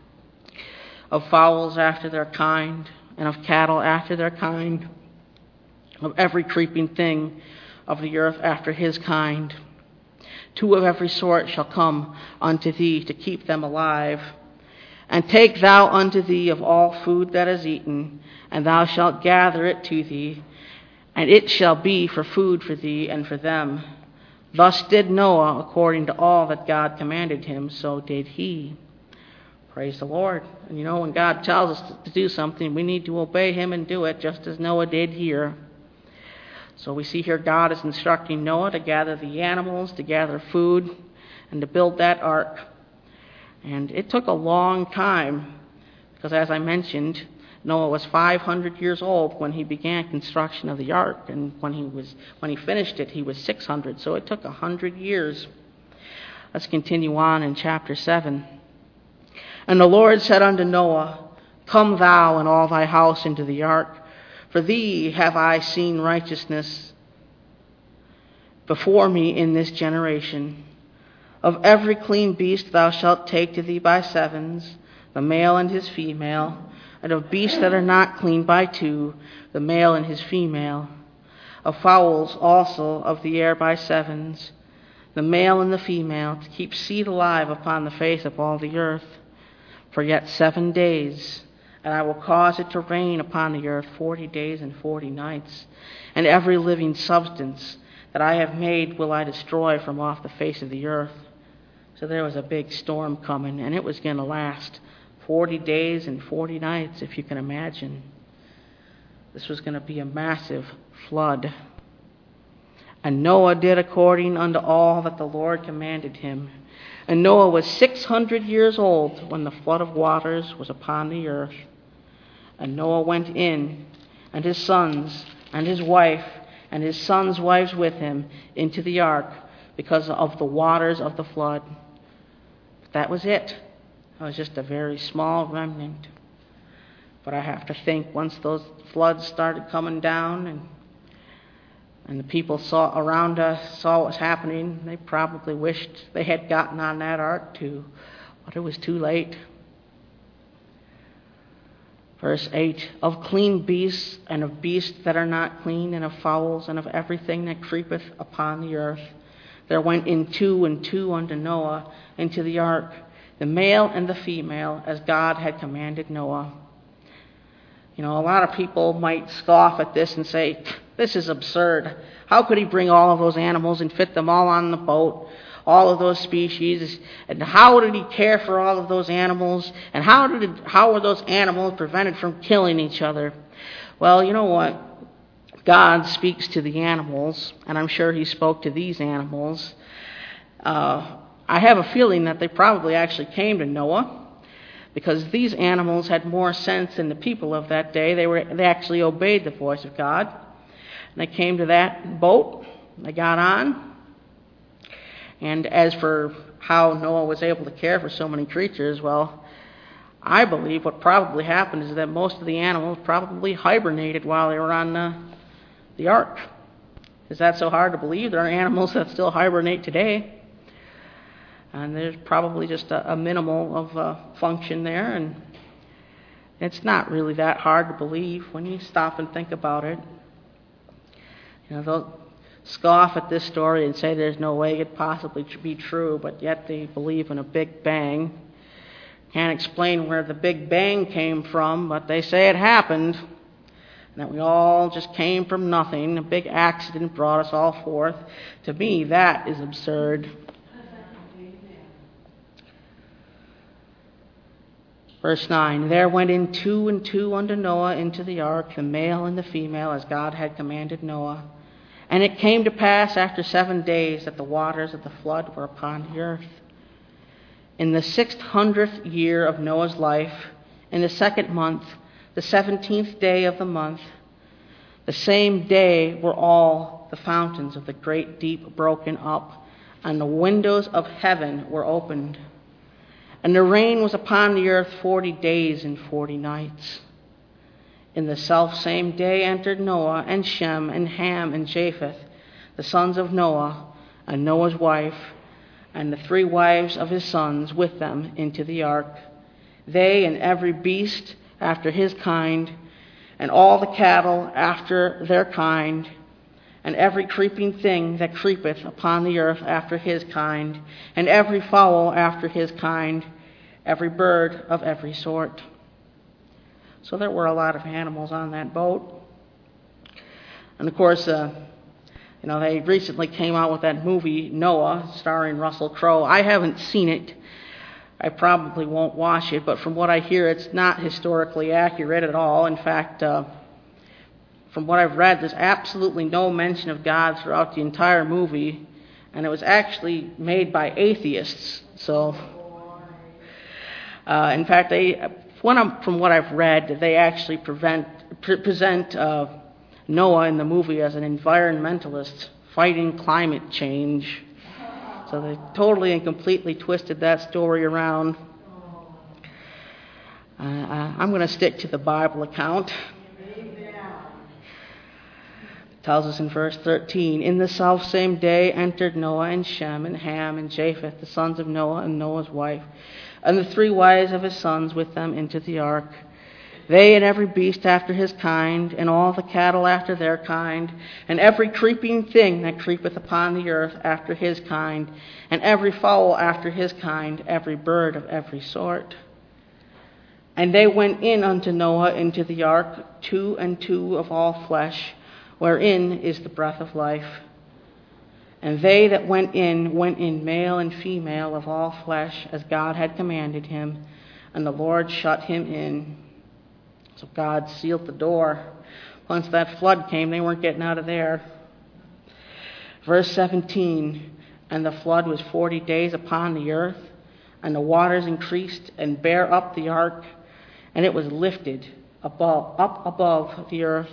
Of fowls after their kind, and of cattle after their kind, of every creeping thing of the earth after his kind. Two of every sort shall come unto thee to keep them alive. And take thou unto thee of all food that is eaten, and thou shalt gather it to thee, and it shall be for food for thee and for them. Thus did Noah according to all that God commanded him, so did he. Praise the Lord. And you know, when God tells us to do something, we need to obey him and do it, just as Noah did here. So we see here God is instructing Noah to gather the animals, to gather food, and to build that ark. And it took a long time, because as I mentioned, Noah was five hundred years old when he began construction of the ark, and when he was when he finished it, he was six hundred. So it took one hundred years. Let's continue on in chapter seven. And the Lord said unto Noah, Come thou and all thy house into the ark, for thee have I seen righteousness before me in this generation. Of every clean beast thou shalt take to thee by sevens, the male and his female, and of beasts that are not clean by two, the male and his female. Of fowls also of the air by sevens, the male and the female, to keep seed alive upon the face of all the earth. For yet seven days, and I will cause it to rain upon the earth forty days and forty nights, and every living substance that I have made will I destroy from off the face of the earth. So there was a big storm coming, and it was going to last forty days and forty nights, if you can imagine. This was going to be a massive flood. And Noah did according unto all that the Lord commanded him. And Noah was six hundred years old when the flood of waters was upon the earth. And Noah went in, and his sons, and his wife, and his sons' wives with him, into the ark, because of the waters of the flood. But that was it. It was just a very small remnant. But I have to think, once those floods started coming down, and and the people saw around us saw what was happening, they probably wished they had gotten on that ark too, but it was too late. Verse eight, of clean beasts, and of beasts that are not clean, and of fowls, and of everything that creepeth upon the earth, there went in two and two unto Noah into the ark, the male and the female, as God had commanded Noah. You know, a lot of people might scoff at this and say, this is absurd. How could he bring all of those animals and fit them all on the boat, all of those species? And how did he care for all of those animals? And how did it, how were those animals prevented from killing each other? Well, you know what? God speaks to the animals, and I'm sure he spoke to these animals. Uh, I have a feeling that they probably actually came to Noah, because these animals had more sense than the people of that day. They were they actually obeyed the voice of God. And they came to that boat. They got on. And as for how Noah was able to care for so many creatures, well, I believe what probably happened is that most of the animals probably hibernated while they were on the, the ark. Is that so hard to believe? There are animals that still hibernate today. And there's probably just a, a minimal of uh, function there. And it's not really that hard to believe when you stop and think about it. You know, they'll scoff at this story and say there's no way it could possibly be true, but yet they believe in a Big Bang. Can't explain where the Big Bang came from, but they say it happened, and that we all just came from nothing. A big accident brought us all forth. To me, that is absurd. Verse nine, there went in two and two unto Noah into the ark, the male and the female, as God had commanded Noah. And it came to pass after seven days that the waters of the flood were upon the earth. In the six hundredth year of Noah's life, in the second month, the seventeenth day of the month, the same day were all the fountains of the great deep broken up, and the windows of heaven were opened. And the rain was upon the earth forty days and forty nights. In the selfsame day entered Noah and Shem and Ham and Japheth, the sons of Noah, and Noah's wife, and the three wives of his sons with them into the ark, they and every beast after his kind, and all the cattle after their kind, and every creeping thing that creepeth upon the earth after his kind, and every fowl after his kind, every bird of every sort. So there were a lot of animals on that boat. And of course, uh, you know, they recently came out with that movie, Noah, starring Russell Crowe. I haven't seen it. I probably won't watch it, but from what I hear, it's not historically accurate at all. In fact, uh, from what I've read, there's absolutely no mention of God throughout the entire movie, and it was actually made by atheists. So, uh, in fact, they, from what I've read, they actually prevent, pre- present uh, Noah in the movie as an environmentalist fighting climate change. So they totally and completely twisted that story around. Uh, I'm going to stick to the Bible account. It tells us in verse thirteen, in the selfsame day entered Noah and Shem and Ham and Japheth, the sons of Noah and Noah's wife, and the three wives of his sons with them into the ark. They and every beast after his kind, and all the cattle after their kind, and every creeping thing that creepeth upon the earth after his kind, and every fowl after his kind, every bird of every sort. And they went in unto Noah into the ark, two and two of all flesh, wherein is the breath of life. And they that went in, went in male and female of all flesh, as God had commanded him, and the Lord shut him in. So God sealed the door. Once that flood came, they weren't getting out of there. Verse seventeen, and the flood was forty days upon the earth, and the waters increased and bare up the ark, and it was lifted above, up above the earth.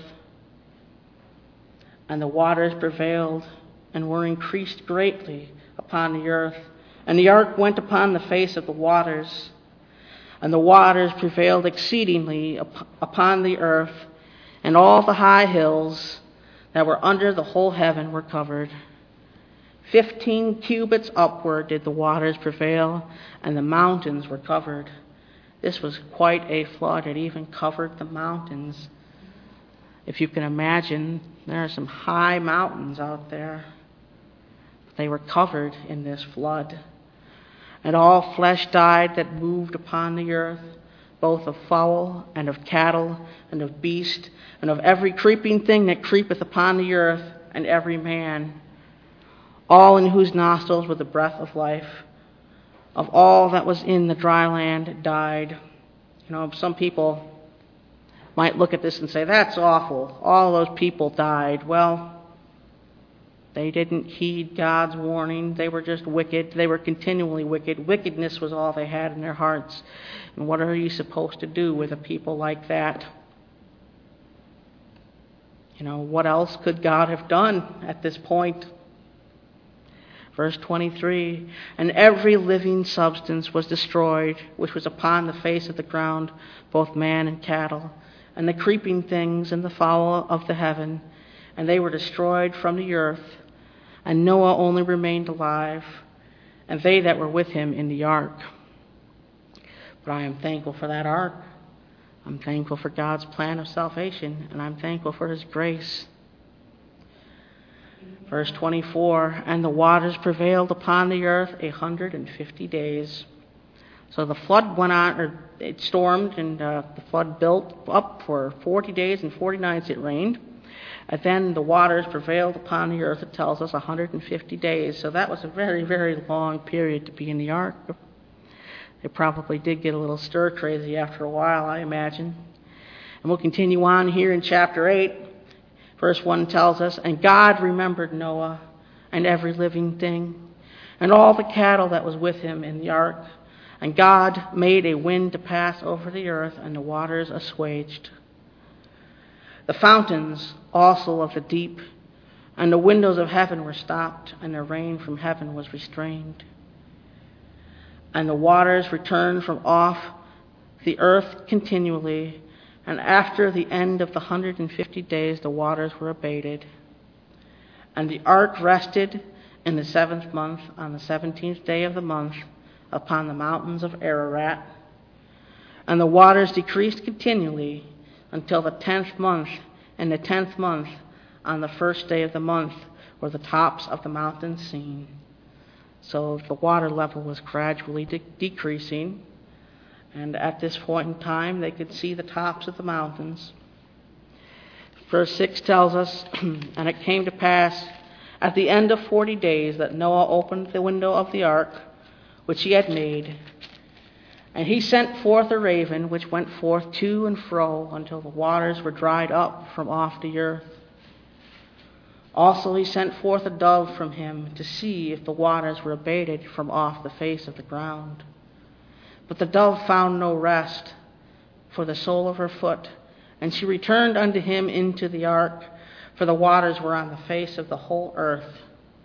And the waters prevailed and were increased greatly upon the earth. And the ark went upon the face of the waters. And the waters prevailed exceedingly up, upon the earth, and all the high hills that were under the whole heaven were covered. Fifteen cubits upward did the waters prevail, and the mountains were covered. This was quite a flood. It even covered the mountains. If you can imagine, there are some high mountains out there. They were covered in this flood. And all flesh died that moved upon the earth, both of fowl and of cattle and of beast, and of every creeping thing that creepeth upon the earth, and every man, all in whose nostrils were the breath of life. Of all that was in the dry land died. You know, some people might look at this and say, that's awful. All those people died. Well, they didn't heed God's warning. They were just wicked. They were continually wicked. Wickedness was all they had in their hearts. And what are you supposed to do with a people like that? You know, what else could God have done at this point? Verse twenty-three, and every living substance was destroyed, which was upon the face of the ground, both man and cattle, and the creeping things and the fowl of the heaven, and they were destroyed from the earth, and Noah only remained alive, and they that were with him in the ark. But I am thankful for that ark. I'm thankful for God's plan of salvation, and I'm thankful for his grace. Verse twenty-four, and the waters prevailed upon the earth a hundred and fifty days. So the flood went on, or it stormed, and uh, the flood built up for forty days and forty nights it rained. And then the waters prevailed upon the earth, it tells us, one hundred fifty days. So that was a very, very long period to be in the ark. It probably did get a little stir-crazy after a while, I imagine. And we'll continue on here in chapter eight. Verse one tells us, and God remembered Noah and every living thing, and all the cattle that was with him in the ark. And God made a wind to pass over the earth, and the waters assuaged. The fountains also of the deep and the windows of heaven were stopped, and the rain from heaven was restrained. And the waters returned from off the earth continually, and after the end of the hundred and fifty days the waters were abated. And the ark rested in the seventh month, on the seventeenth day of the month, upon the mountains of Ararat. And the waters decreased continually until the tenth month. In the tenth month, on the first day of the month, were the tops of the mountains seen. So the water level was gradually de- decreasing. And at this point in time, they could see the tops of the mountains. Verse six tells us, and it came to pass at the end of forty days that Noah opened the window of the ark, which he had made. And he sent forth a raven, which went forth to and fro until the waters were dried up from off the earth. Also he sent forth a dove from him to see if the waters were abated from off the face of the ground. But the dove found no rest for the sole of her foot, and she returned unto him into the ark, for the waters were on the face of the whole earth.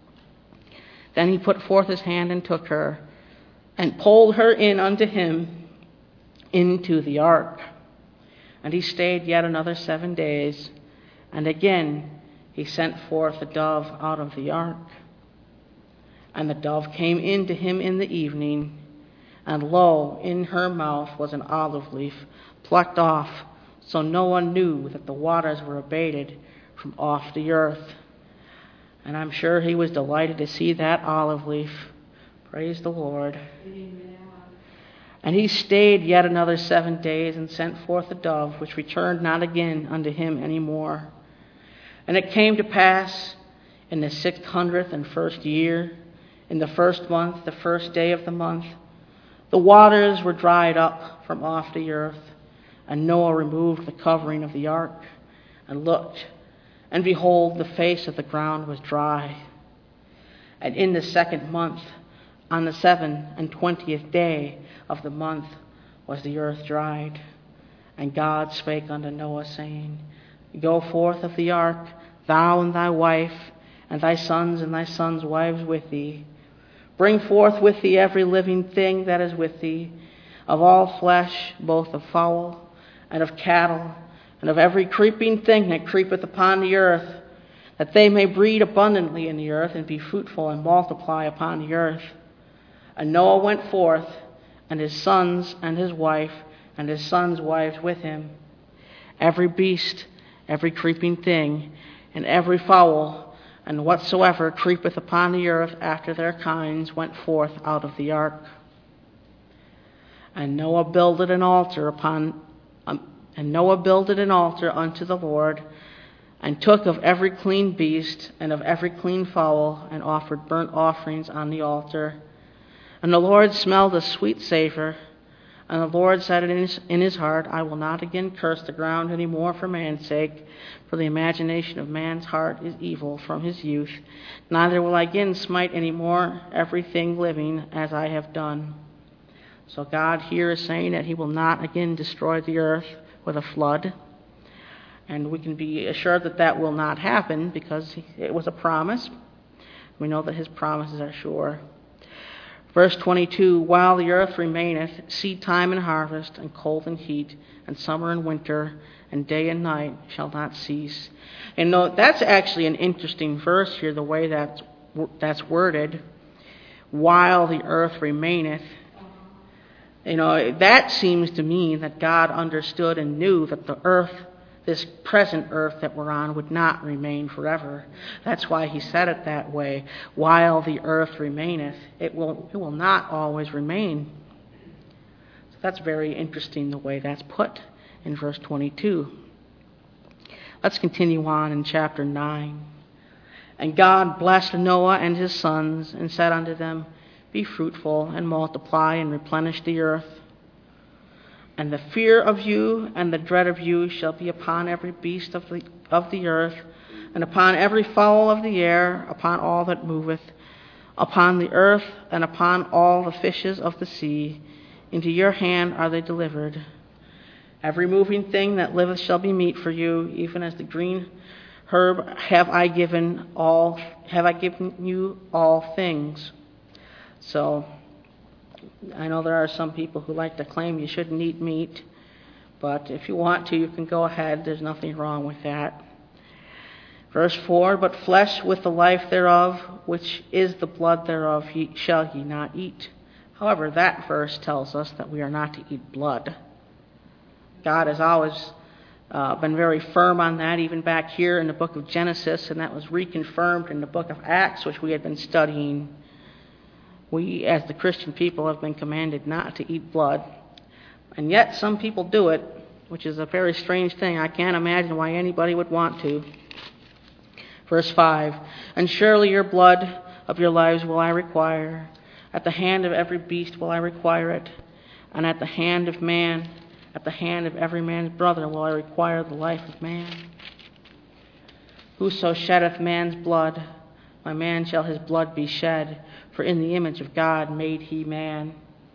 Then he put forth his hand and took her, and pulled her in unto him into the ark. And he stayed yet another seven days, and again he sent forth a dove out of the ark. And the dove came in to him in the evening, and lo, in her mouth was an olive leaf plucked off, so no one knew that the waters were abated from off the earth. And I'm sure he was delighted to see that olive leaf. Praise the Lord. Amen. And he stayed yet another seven days, and sent forth a dove, which returned not again unto him any more. And it came to pass in the six hundredth and first year, in the first month, the first day of the month, the waters were dried up from off the earth. And Noah removed the covering of the ark, and looked, and behold, the face of the ground was dry. And in the second month, on the seven and twentieth day of the month, was the earth dried. And God spake unto Noah, saying, Go forth of the ark, thou and thy wife, and thy sons and thy sons' wives with thee. Bring forth with thee every living thing that is with thee, of all flesh, both of fowl and of cattle, and of every creeping thing that creepeth upon the earth, that they may breed abundantly in the earth, and be fruitful and multiply upon the earth. And Noah went forth, and his sons and his wife, and his sons' wives with him. Every beast, every creeping thing, and every fowl, and whatsoever creepeth upon the earth after their kinds, went forth out of the ark. And Noah builded an altar upon, um, and Noah builded an altar unto the Lord, and took of every clean beast and of every clean fowl, and offered burnt offerings on the altar. And the Lord smelled a sweet savor. And the Lord said in his, in his heart, I will not again curse the ground any more for man's sake, for the imagination of man's heart is evil from his youth. Neither will I again smite any more everything living as I have done. So God here is saying that he will not again destroy the earth with a flood. And we can be assured that that will not happen, because it was a promise. We know that his promises are sure. Verse twenty-two, while the earth remaineth, seed time and harvest, and cold and heat, and summer and winter, and day and night shall not cease. And no, that's actually an interesting verse here, the way that's, that's worded. While the earth remaineth. You know, that seems to mean that God understood and knew that the earth, this present earth that we're on, would not remain forever. That's why he said it that way. While the earth remaineth, it will, it will not always remain. So that's very interesting the way that's put in verse twenty-two. Let's continue on in chapter nine. And God blessed Noah and his sons, and said unto them, be fruitful, and multiply, and replenish the earth. And the fear of you and the dread of you shall be upon every beast of the, of the earth, and upon every fowl of the air, upon all that moveth, upon the earth, and upon all the fishes of the sea. Into your hand are they delivered. Every moving thing that liveth shall be meat for you, even as the green herb have I given all have I given you all things. So I know there are some people who like to claim you shouldn't eat meat, but if you want to, you can go ahead. There's nothing wrong with that. Verse four, but flesh with the life thereof, which is the blood thereof, ye, shall ye not eat. However, that verse tells us that we are not to eat blood. God has always uh, been very firm on that, even back here in the book of Genesis, and that was reconfirmed in the book of Acts, which we had been studying. We, as the Christian people, have been commanded not to eat blood. And yet some people do it, which is a very strange thing. I can't imagine why anybody would want to. Verse five, and surely your blood of your lives will I require. At the hand of every beast will I require it. And at the hand of man, at the hand of every man's brother will I require the life of man. Whoso sheddeth man's blood, by man shall his blood be shed. For in the image of God made he man.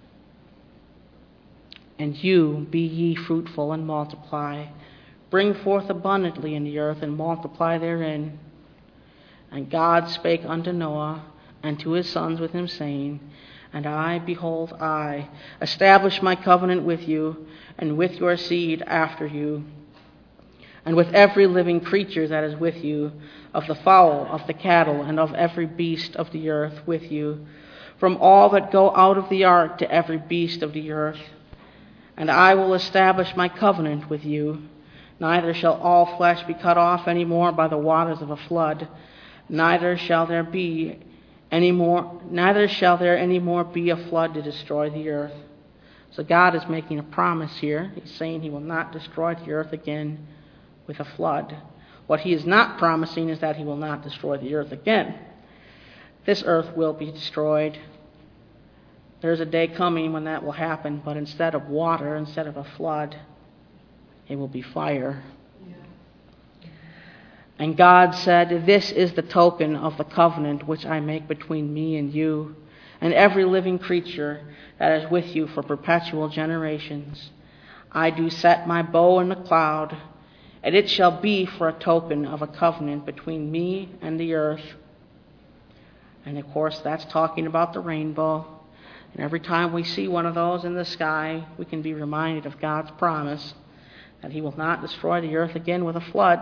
And you, be ye fruitful and multiply. Bring forth abundantly in the earth, and multiply therein. And God spake unto Noah and to his sons with him, saying, and I, behold, I establish my covenant with you, and with your seed after you, and with every living creature that is with you, of the fowl, of the cattle, and of every beast of the earth with you, from all that go out of the ark to every beast of the earth. And I will establish my covenant with you. Neither shall all flesh be cut off any more by the waters of a flood, neither shall there be any more, neither shall there any more be a flood to destroy the earth. So God is making a promise here. He's saying he will not destroy the earth again with a flood. What he is not promising is that he will not destroy the earth again. This earth will be destroyed. There's a day coming when that will happen, but instead of water, instead of a flood, it will be fire. Yeah. And God said, this is the token of the covenant which I make between me and you, and every living creature that is with you for perpetual generations. I do set my bow in the cloud, and it shall be for a token of a covenant between me and the earth. And of course, that's talking about the rainbow. And every time we see one of those in the sky, we can be reminded of God's promise that he will not destroy the earth again with a flood.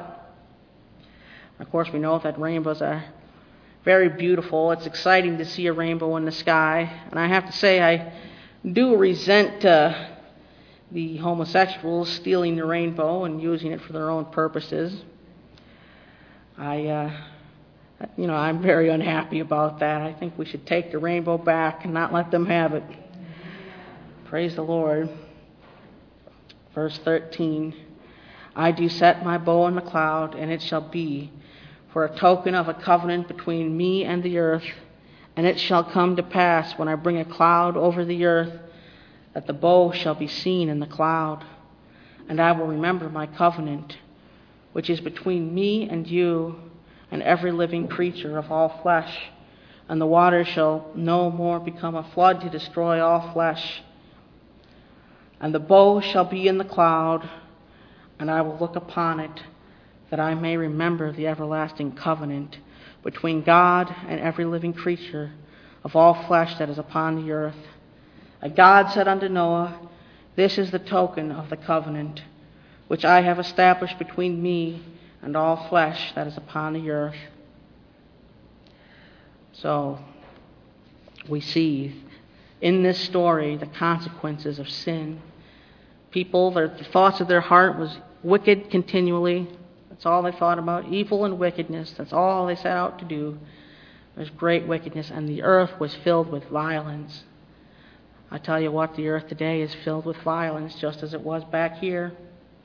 Of course, we know that rainbows are very beautiful. It's exciting to see a rainbow in the sky. And I have to say, I do resent uh, the homosexuals stealing the rainbow and using it for their own purposes. I, uh, you know, I'm very unhappy about that. I think we should take the rainbow back and not let them have it. Praise the Lord. Verse thirteen, I do set my bow in the cloud, and it shall be for a token of a covenant between me and the earth. And it shall come to pass, when I bring a cloud over the earth, that the bow shall be seen in the cloud. And I will remember my covenant, which is between me and you and every living creature of all flesh. And the waters shall no more become a flood to destroy all flesh. And the bow shall be in the cloud, and I will look upon it, that I may remember the everlasting covenant between God and every living creature of all flesh that is upon the earth. And God said unto Noah, This is the token of the covenant, which I have established between me and all flesh that is upon the earth. So, we see in this story the consequences of sin. People, their, the thoughts of their heart was wicked continually. That's all they thought about, evil and wickedness. That's all they set out to do. There's great wickedness, and the earth was filled with violence. I tell you what, the earth today is filled with violence, just as it was back here.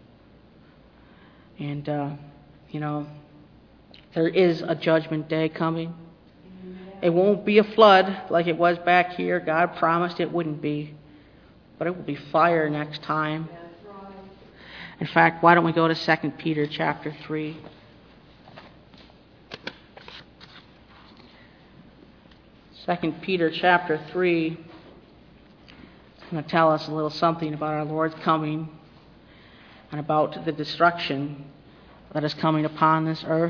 And, uh, you know, there is a judgment day coming. It won't be a flood like it was back here. God promised it wouldn't be. But it will be fire next time. In fact, why don't we go to Second Peter chapter three. Second Peter chapter three is going to tell us a little something about our Lord's coming and about the destruction that is coming upon this earth.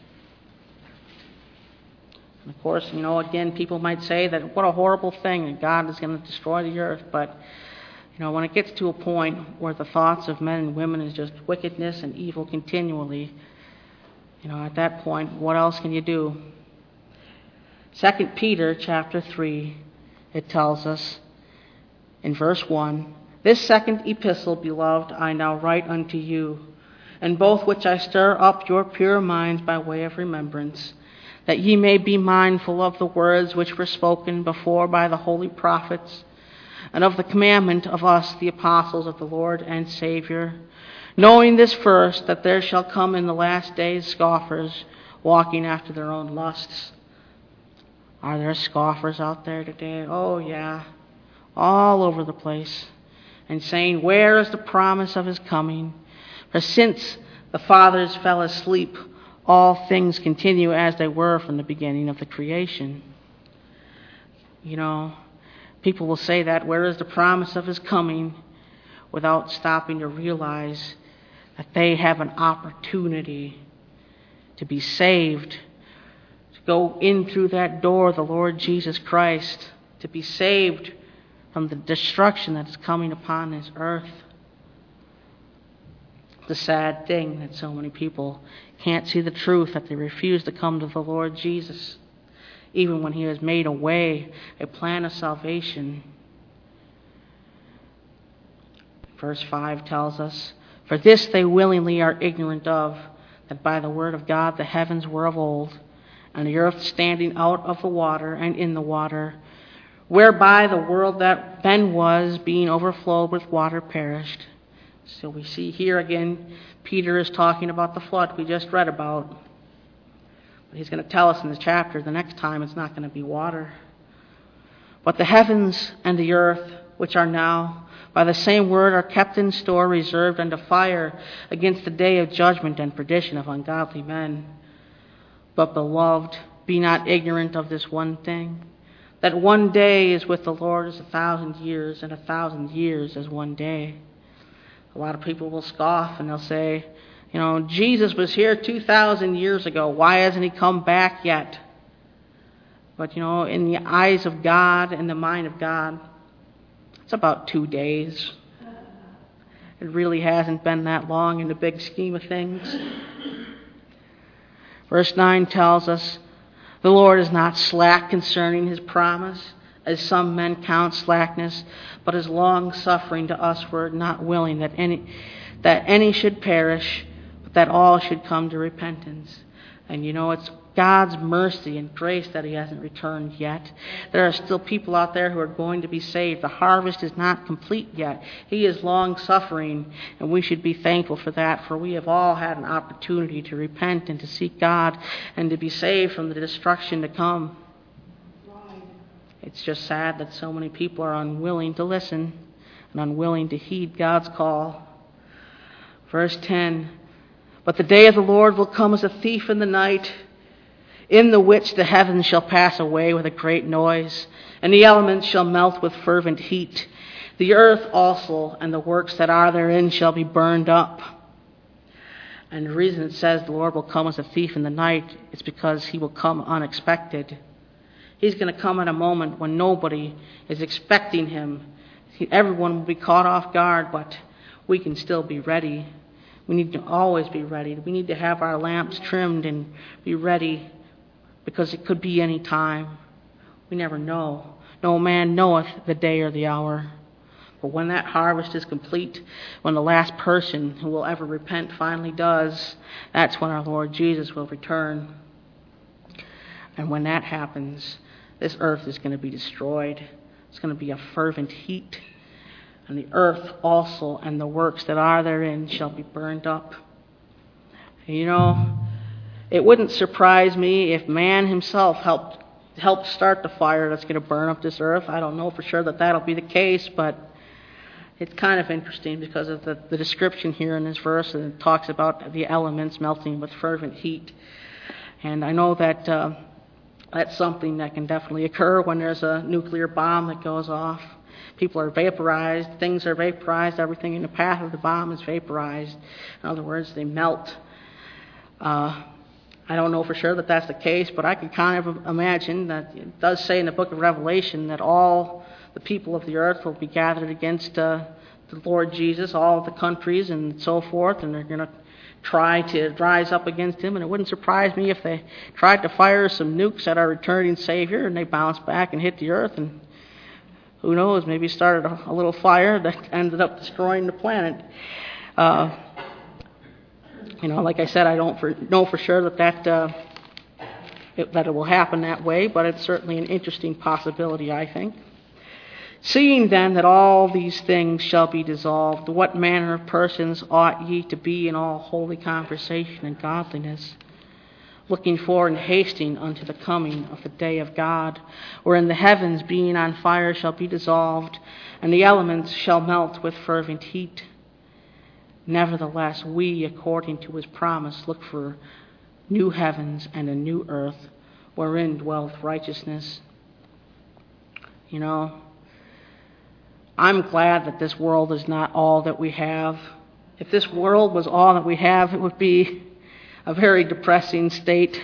And of course, you know, again, people might say that what a horrible thing that God is going to destroy the earth. But, you know, when it gets to a point where the thoughts of men and women is just wickedness and evil continually, you know, at that point, what else can you do? Second Peter chapter three, it tells us in verse one, This second epistle, beloved, I now write unto you, and both which I stir up your pure minds by way of remembrance, that ye may be mindful of the words which were spoken before by the holy prophets, and of the commandment of us, the apostles of the Lord and Savior, knowing this first, that there shall come in the last days scoffers, walking after their own lusts. Are there scoffers out there today? Oh, yeah, all over the place. And saying, Where is the promise of his coming? For since the fathers fell asleep, all things continue as they were from the beginning of the creation. You know, people will say that, where is the promise of his coming, without stopping to realize that they have an opportunity to be saved, to go in through that door, the Lord Jesus Christ, to be saved from the destruction that is coming upon this earth. The sad thing that so many people can't see the truth, that they refuse to come to the Lord Jesus, even when he has made a way, a plan of salvation. Verse five tells us, For this they willingly are ignorant of, that by the word of God the heavens were of old, and the earth standing out of the water and in the water, whereby the world that then was, being overflowed with water, perished. So we see here again, Peter is talking about the flood we just read about. But he's going to tell us in the chapter, the next time it's not going to be water. But the heavens and the earth, which are now, by the same word, are kept in store, reserved unto fire, against the day of judgment and perdition of ungodly men. But, beloved, be not ignorant of this one thing, that one day is with the Lord as a thousand years, and a thousand years as one day. A lot of people will scoff and they'll say, you know, Jesus was here two thousand years ago. Why hasn't he come back yet? But, you know, in the eyes of God and the mind of God, it's about two days. It really hasn't been that long in the big scheme of things. Verse nine tells us, The Lord is not slack concerning his promise, as some men count slackness, but is long-suffering to usward, not willing that any that any should perish, but that all should come to repentance. And you know, it's God's mercy and grace that he hasn't returned yet. There are still people out there who are going to be saved. The harvest is not complete yet. He is long-suffering, and we should be thankful for that, for we have all had an opportunity to repent and to seek God and to be saved from the destruction to come. It's just sad that so many people are unwilling to listen and unwilling to heed God's call. Verse ten, But the day of the Lord will come as a thief in the night, in the which the heavens shall pass away with a great noise, and the elements shall melt with fervent heat. The earth also and the works that are therein shall be burned up. And the reason it says the Lord will come as a thief in the night is because he will come unexpected. He's going to come at a moment when nobody is expecting him. Everyone will be caught off guard, but we can still be ready. We need to always be ready. We need to have our lamps trimmed and be ready, because it could be any time. We never know. No man knoweth the day or the hour. But when that harvest is complete, when the last person who will ever repent finally does, that's when our Lord Jesus will return. And when that happens, this earth is going to be destroyed. It's going to be a fervent heat. And the earth also and the works that are therein shall be burned up. You know, it wouldn't surprise me if man himself helped helped start the fire that's going to burn up this earth. I don't know for sure that that'll be the case, but it's kind of interesting because of the, the description here in this verse, and it talks about the elements melting with fervent heat. And I know that uh, that's something that can definitely occur when there's a nuclear bomb that goes off. People are vaporized, things are vaporized, everything in the path of the bomb is vaporized. In other words, they melt. Uh, I don't know for sure that that's the case, but I can kind of imagine that it does say in the book of Revelation that all the people of the earth will be gathered against uh, the Lord Jesus, all of the countries and so forth, and they're going to try to rise up against him. And it wouldn't surprise me if they tried to fire some nukes at our returning Savior and they bounced back and hit the earth, and who knows, maybe started a, a little fire that ended up destroying the planet. Uh, you know, like I said, I don't for, know for sure that that, uh, it, that it will happen that way, but it's certainly an interesting possibility, I think. Seeing then that all these things shall be dissolved, what manner of persons ought ye to be in all holy conversation and godliness, looking for and hasting unto the coming of the day of God, wherein the heavens being on fire shall be dissolved, and the elements shall melt with fervent heat. Nevertheless, we, according to his promise, look for new heavens and a new earth, wherein dwelleth righteousness. You know, I'm glad that this world is not all that we have. If this world was all that we have, it would be a very depressing state.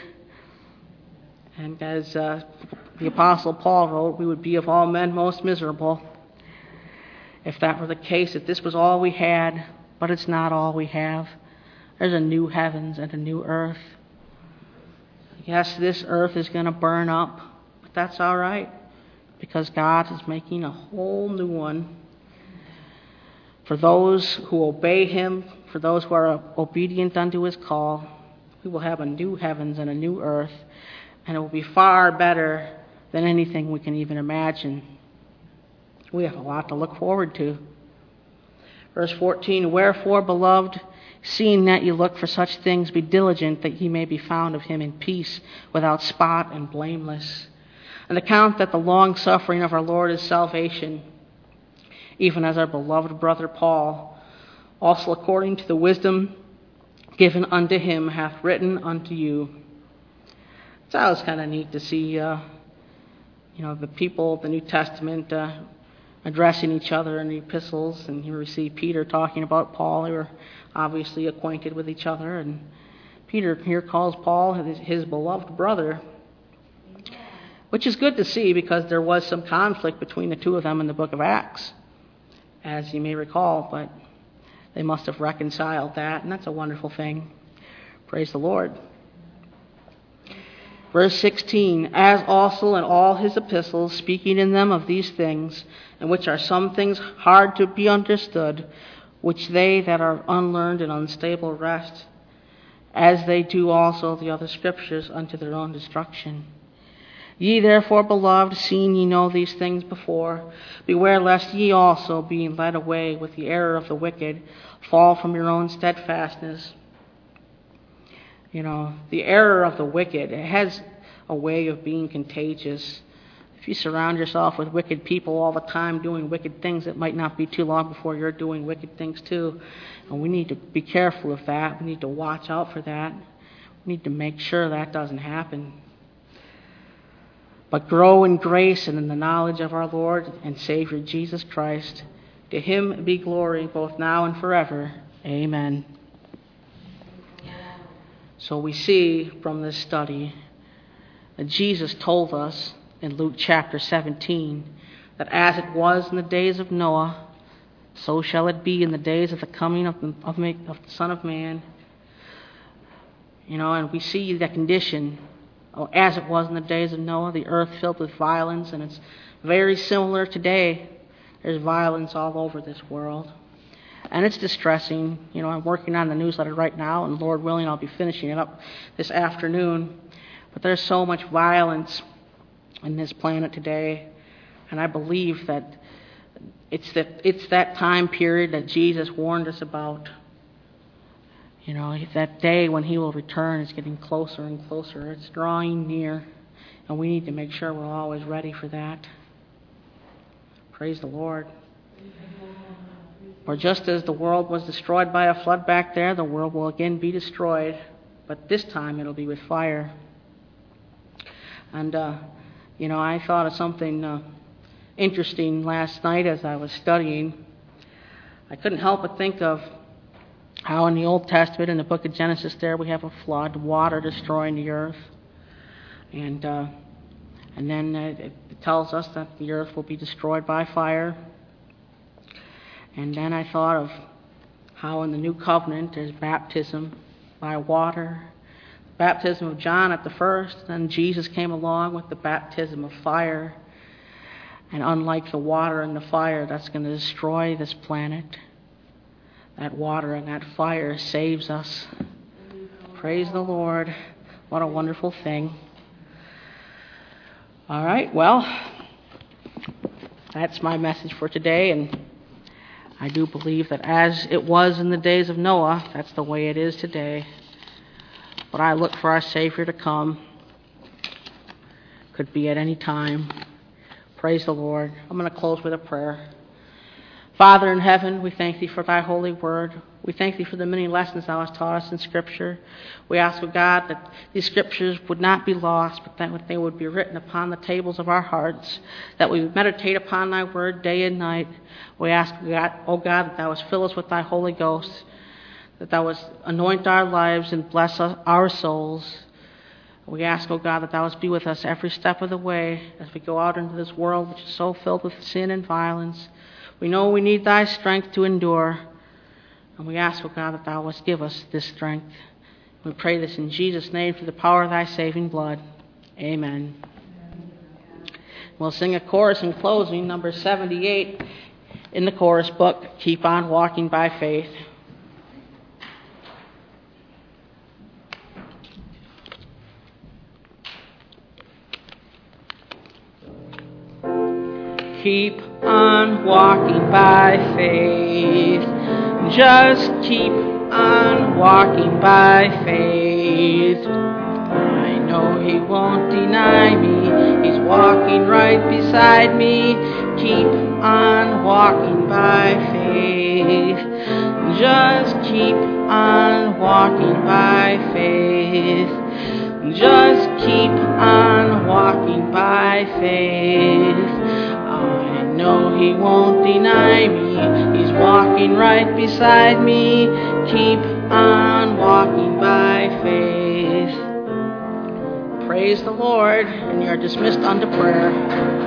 And as uh, the Apostle Paul wrote, we would be of all men most miserable if that were the case, if this was all we had. But it's not all we have. There's a new heavens and a new earth. Yes, this earth is going to burn up, but that's all right, because God is making a whole new one. For those who obey him, for those who are obedient unto his call, we will have a new heavens and a new earth, and it will be far better than anything we can even imagine. We have a lot to look forward to. Verse fourteen, wherefore, beloved, seeing that ye look for such things, be diligent that ye may be found of him in peace, without spot and blameless. And account that the long suffering of our Lord is salvation, even as our beloved brother Paul, also according to the wisdom given unto him, hath written unto you. It's always kind of neat to see, uh, you know, the people of the New Testament uh, addressing each other in the epistles, and here we see Peter talking about Paul. They were obviously acquainted with each other, and Peter here calls Paul his, his beloved brother, which is good to see because there was some conflict between the two of them in the book of Acts, as you may recall, but they must have reconciled that, and that's a wonderful thing. Praise the Lord. Verse sixteen, as also in all his epistles, speaking in them of these things, in which are some things hard to be understood, which they that are unlearned and unstable wrest, as they do also the other scriptures unto their own destruction. Ye therefore, beloved, seeing ye know these things before, beware lest ye also, being led away with the error of the wicked, fall from your own steadfastness. You know, the error of the wicked, it has a way of being contagious. If you surround yourself with wicked people all the time doing wicked things, it might not be too long before you're doing wicked things too. And we need to be careful of that. We need to watch out for that. We need to make sure that doesn't happen. But grow in grace and in the knowledge of our Lord and Savior Jesus Christ. To him be glory both now and forever. Amen. So we see from this study that Jesus told us in Luke chapter seventeen, that as it was in the days of Noah, so shall it be in the days of the coming of the, of, of the Son of Man. You know, and we see the condition, oh, as it was in the days of Noah, the earth filled with violence, and it's very similar today. There's violence all over this world. And it's distressing. You know, I'm working on the newsletter right now, and Lord willing, I'll be finishing it up this afternoon. But there's so much violence in this planet today, and I believe that it's that, it's that time period that Jesus warned us about. You know, that day when he will return is getting closer and closer. It's drawing near, and we need to make sure we're always ready for that. Praise the Lord. For just as the world was destroyed by a flood back there, the world will again be destroyed, but this time it'll be with fire. And, uh, you know, I thought of something uh, interesting last night as I was studying. I couldn't help but think of how in the Old Testament, in the book of Genesis there, we have a flood, water destroying the earth. And uh, and then uh, it tells us that the earth will be destroyed by fire. And then I thought of how in the New Covenant there's baptism by water. Baptism of John at the first, then Jesus came along with the baptism of fire. And unlike the water and the fire that's going to destroy this planet, that water and that fire saves us. Praise the Lord. What a wonderful thing. All right, well, that's my message for today, and I do believe that as it was in the days of Noah, that's the way it is today. But I look for our Savior to come. Could be at any time. Praise the Lord. I'm going to close with a prayer. Father in heaven, we thank Thee for Thy holy word. We thank Thee for the many lessons Thou hast taught us in Scripture. We ask, O God, that these Scriptures would not be lost, but that they would be written upon the tables of our hearts, that we would meditate upon Thy word day and night. We ask, O God, that Thou wouldst fill us with Thy Holy Ghost, that Thou wouldst anoint our lives and bless our souls. We ask, O God, that Thou wouldst be with us every step of the way as we go out into this world which is so filled with sin and violence. We know we need Thy strength to endure, and we ask, O God, that Thou wouldst give us this strength. We pray this in Jesus' name through the power of Thy saving blood. Amen. We'll sing a chorus in closing, number seventy-eight in the chorus book, Keep On Walking by Faith. Keep on walking by faith. Just keep on walking by faith. I know He won't deny me. He's walking right beside me. Keep on walking by faith. Just keep on walking by faith. Just keep on walking by faith. I know He won't deny me. He's walking right beside me. Keep on walking by faith. Praise the Lord, and you're dismissed unto prayer.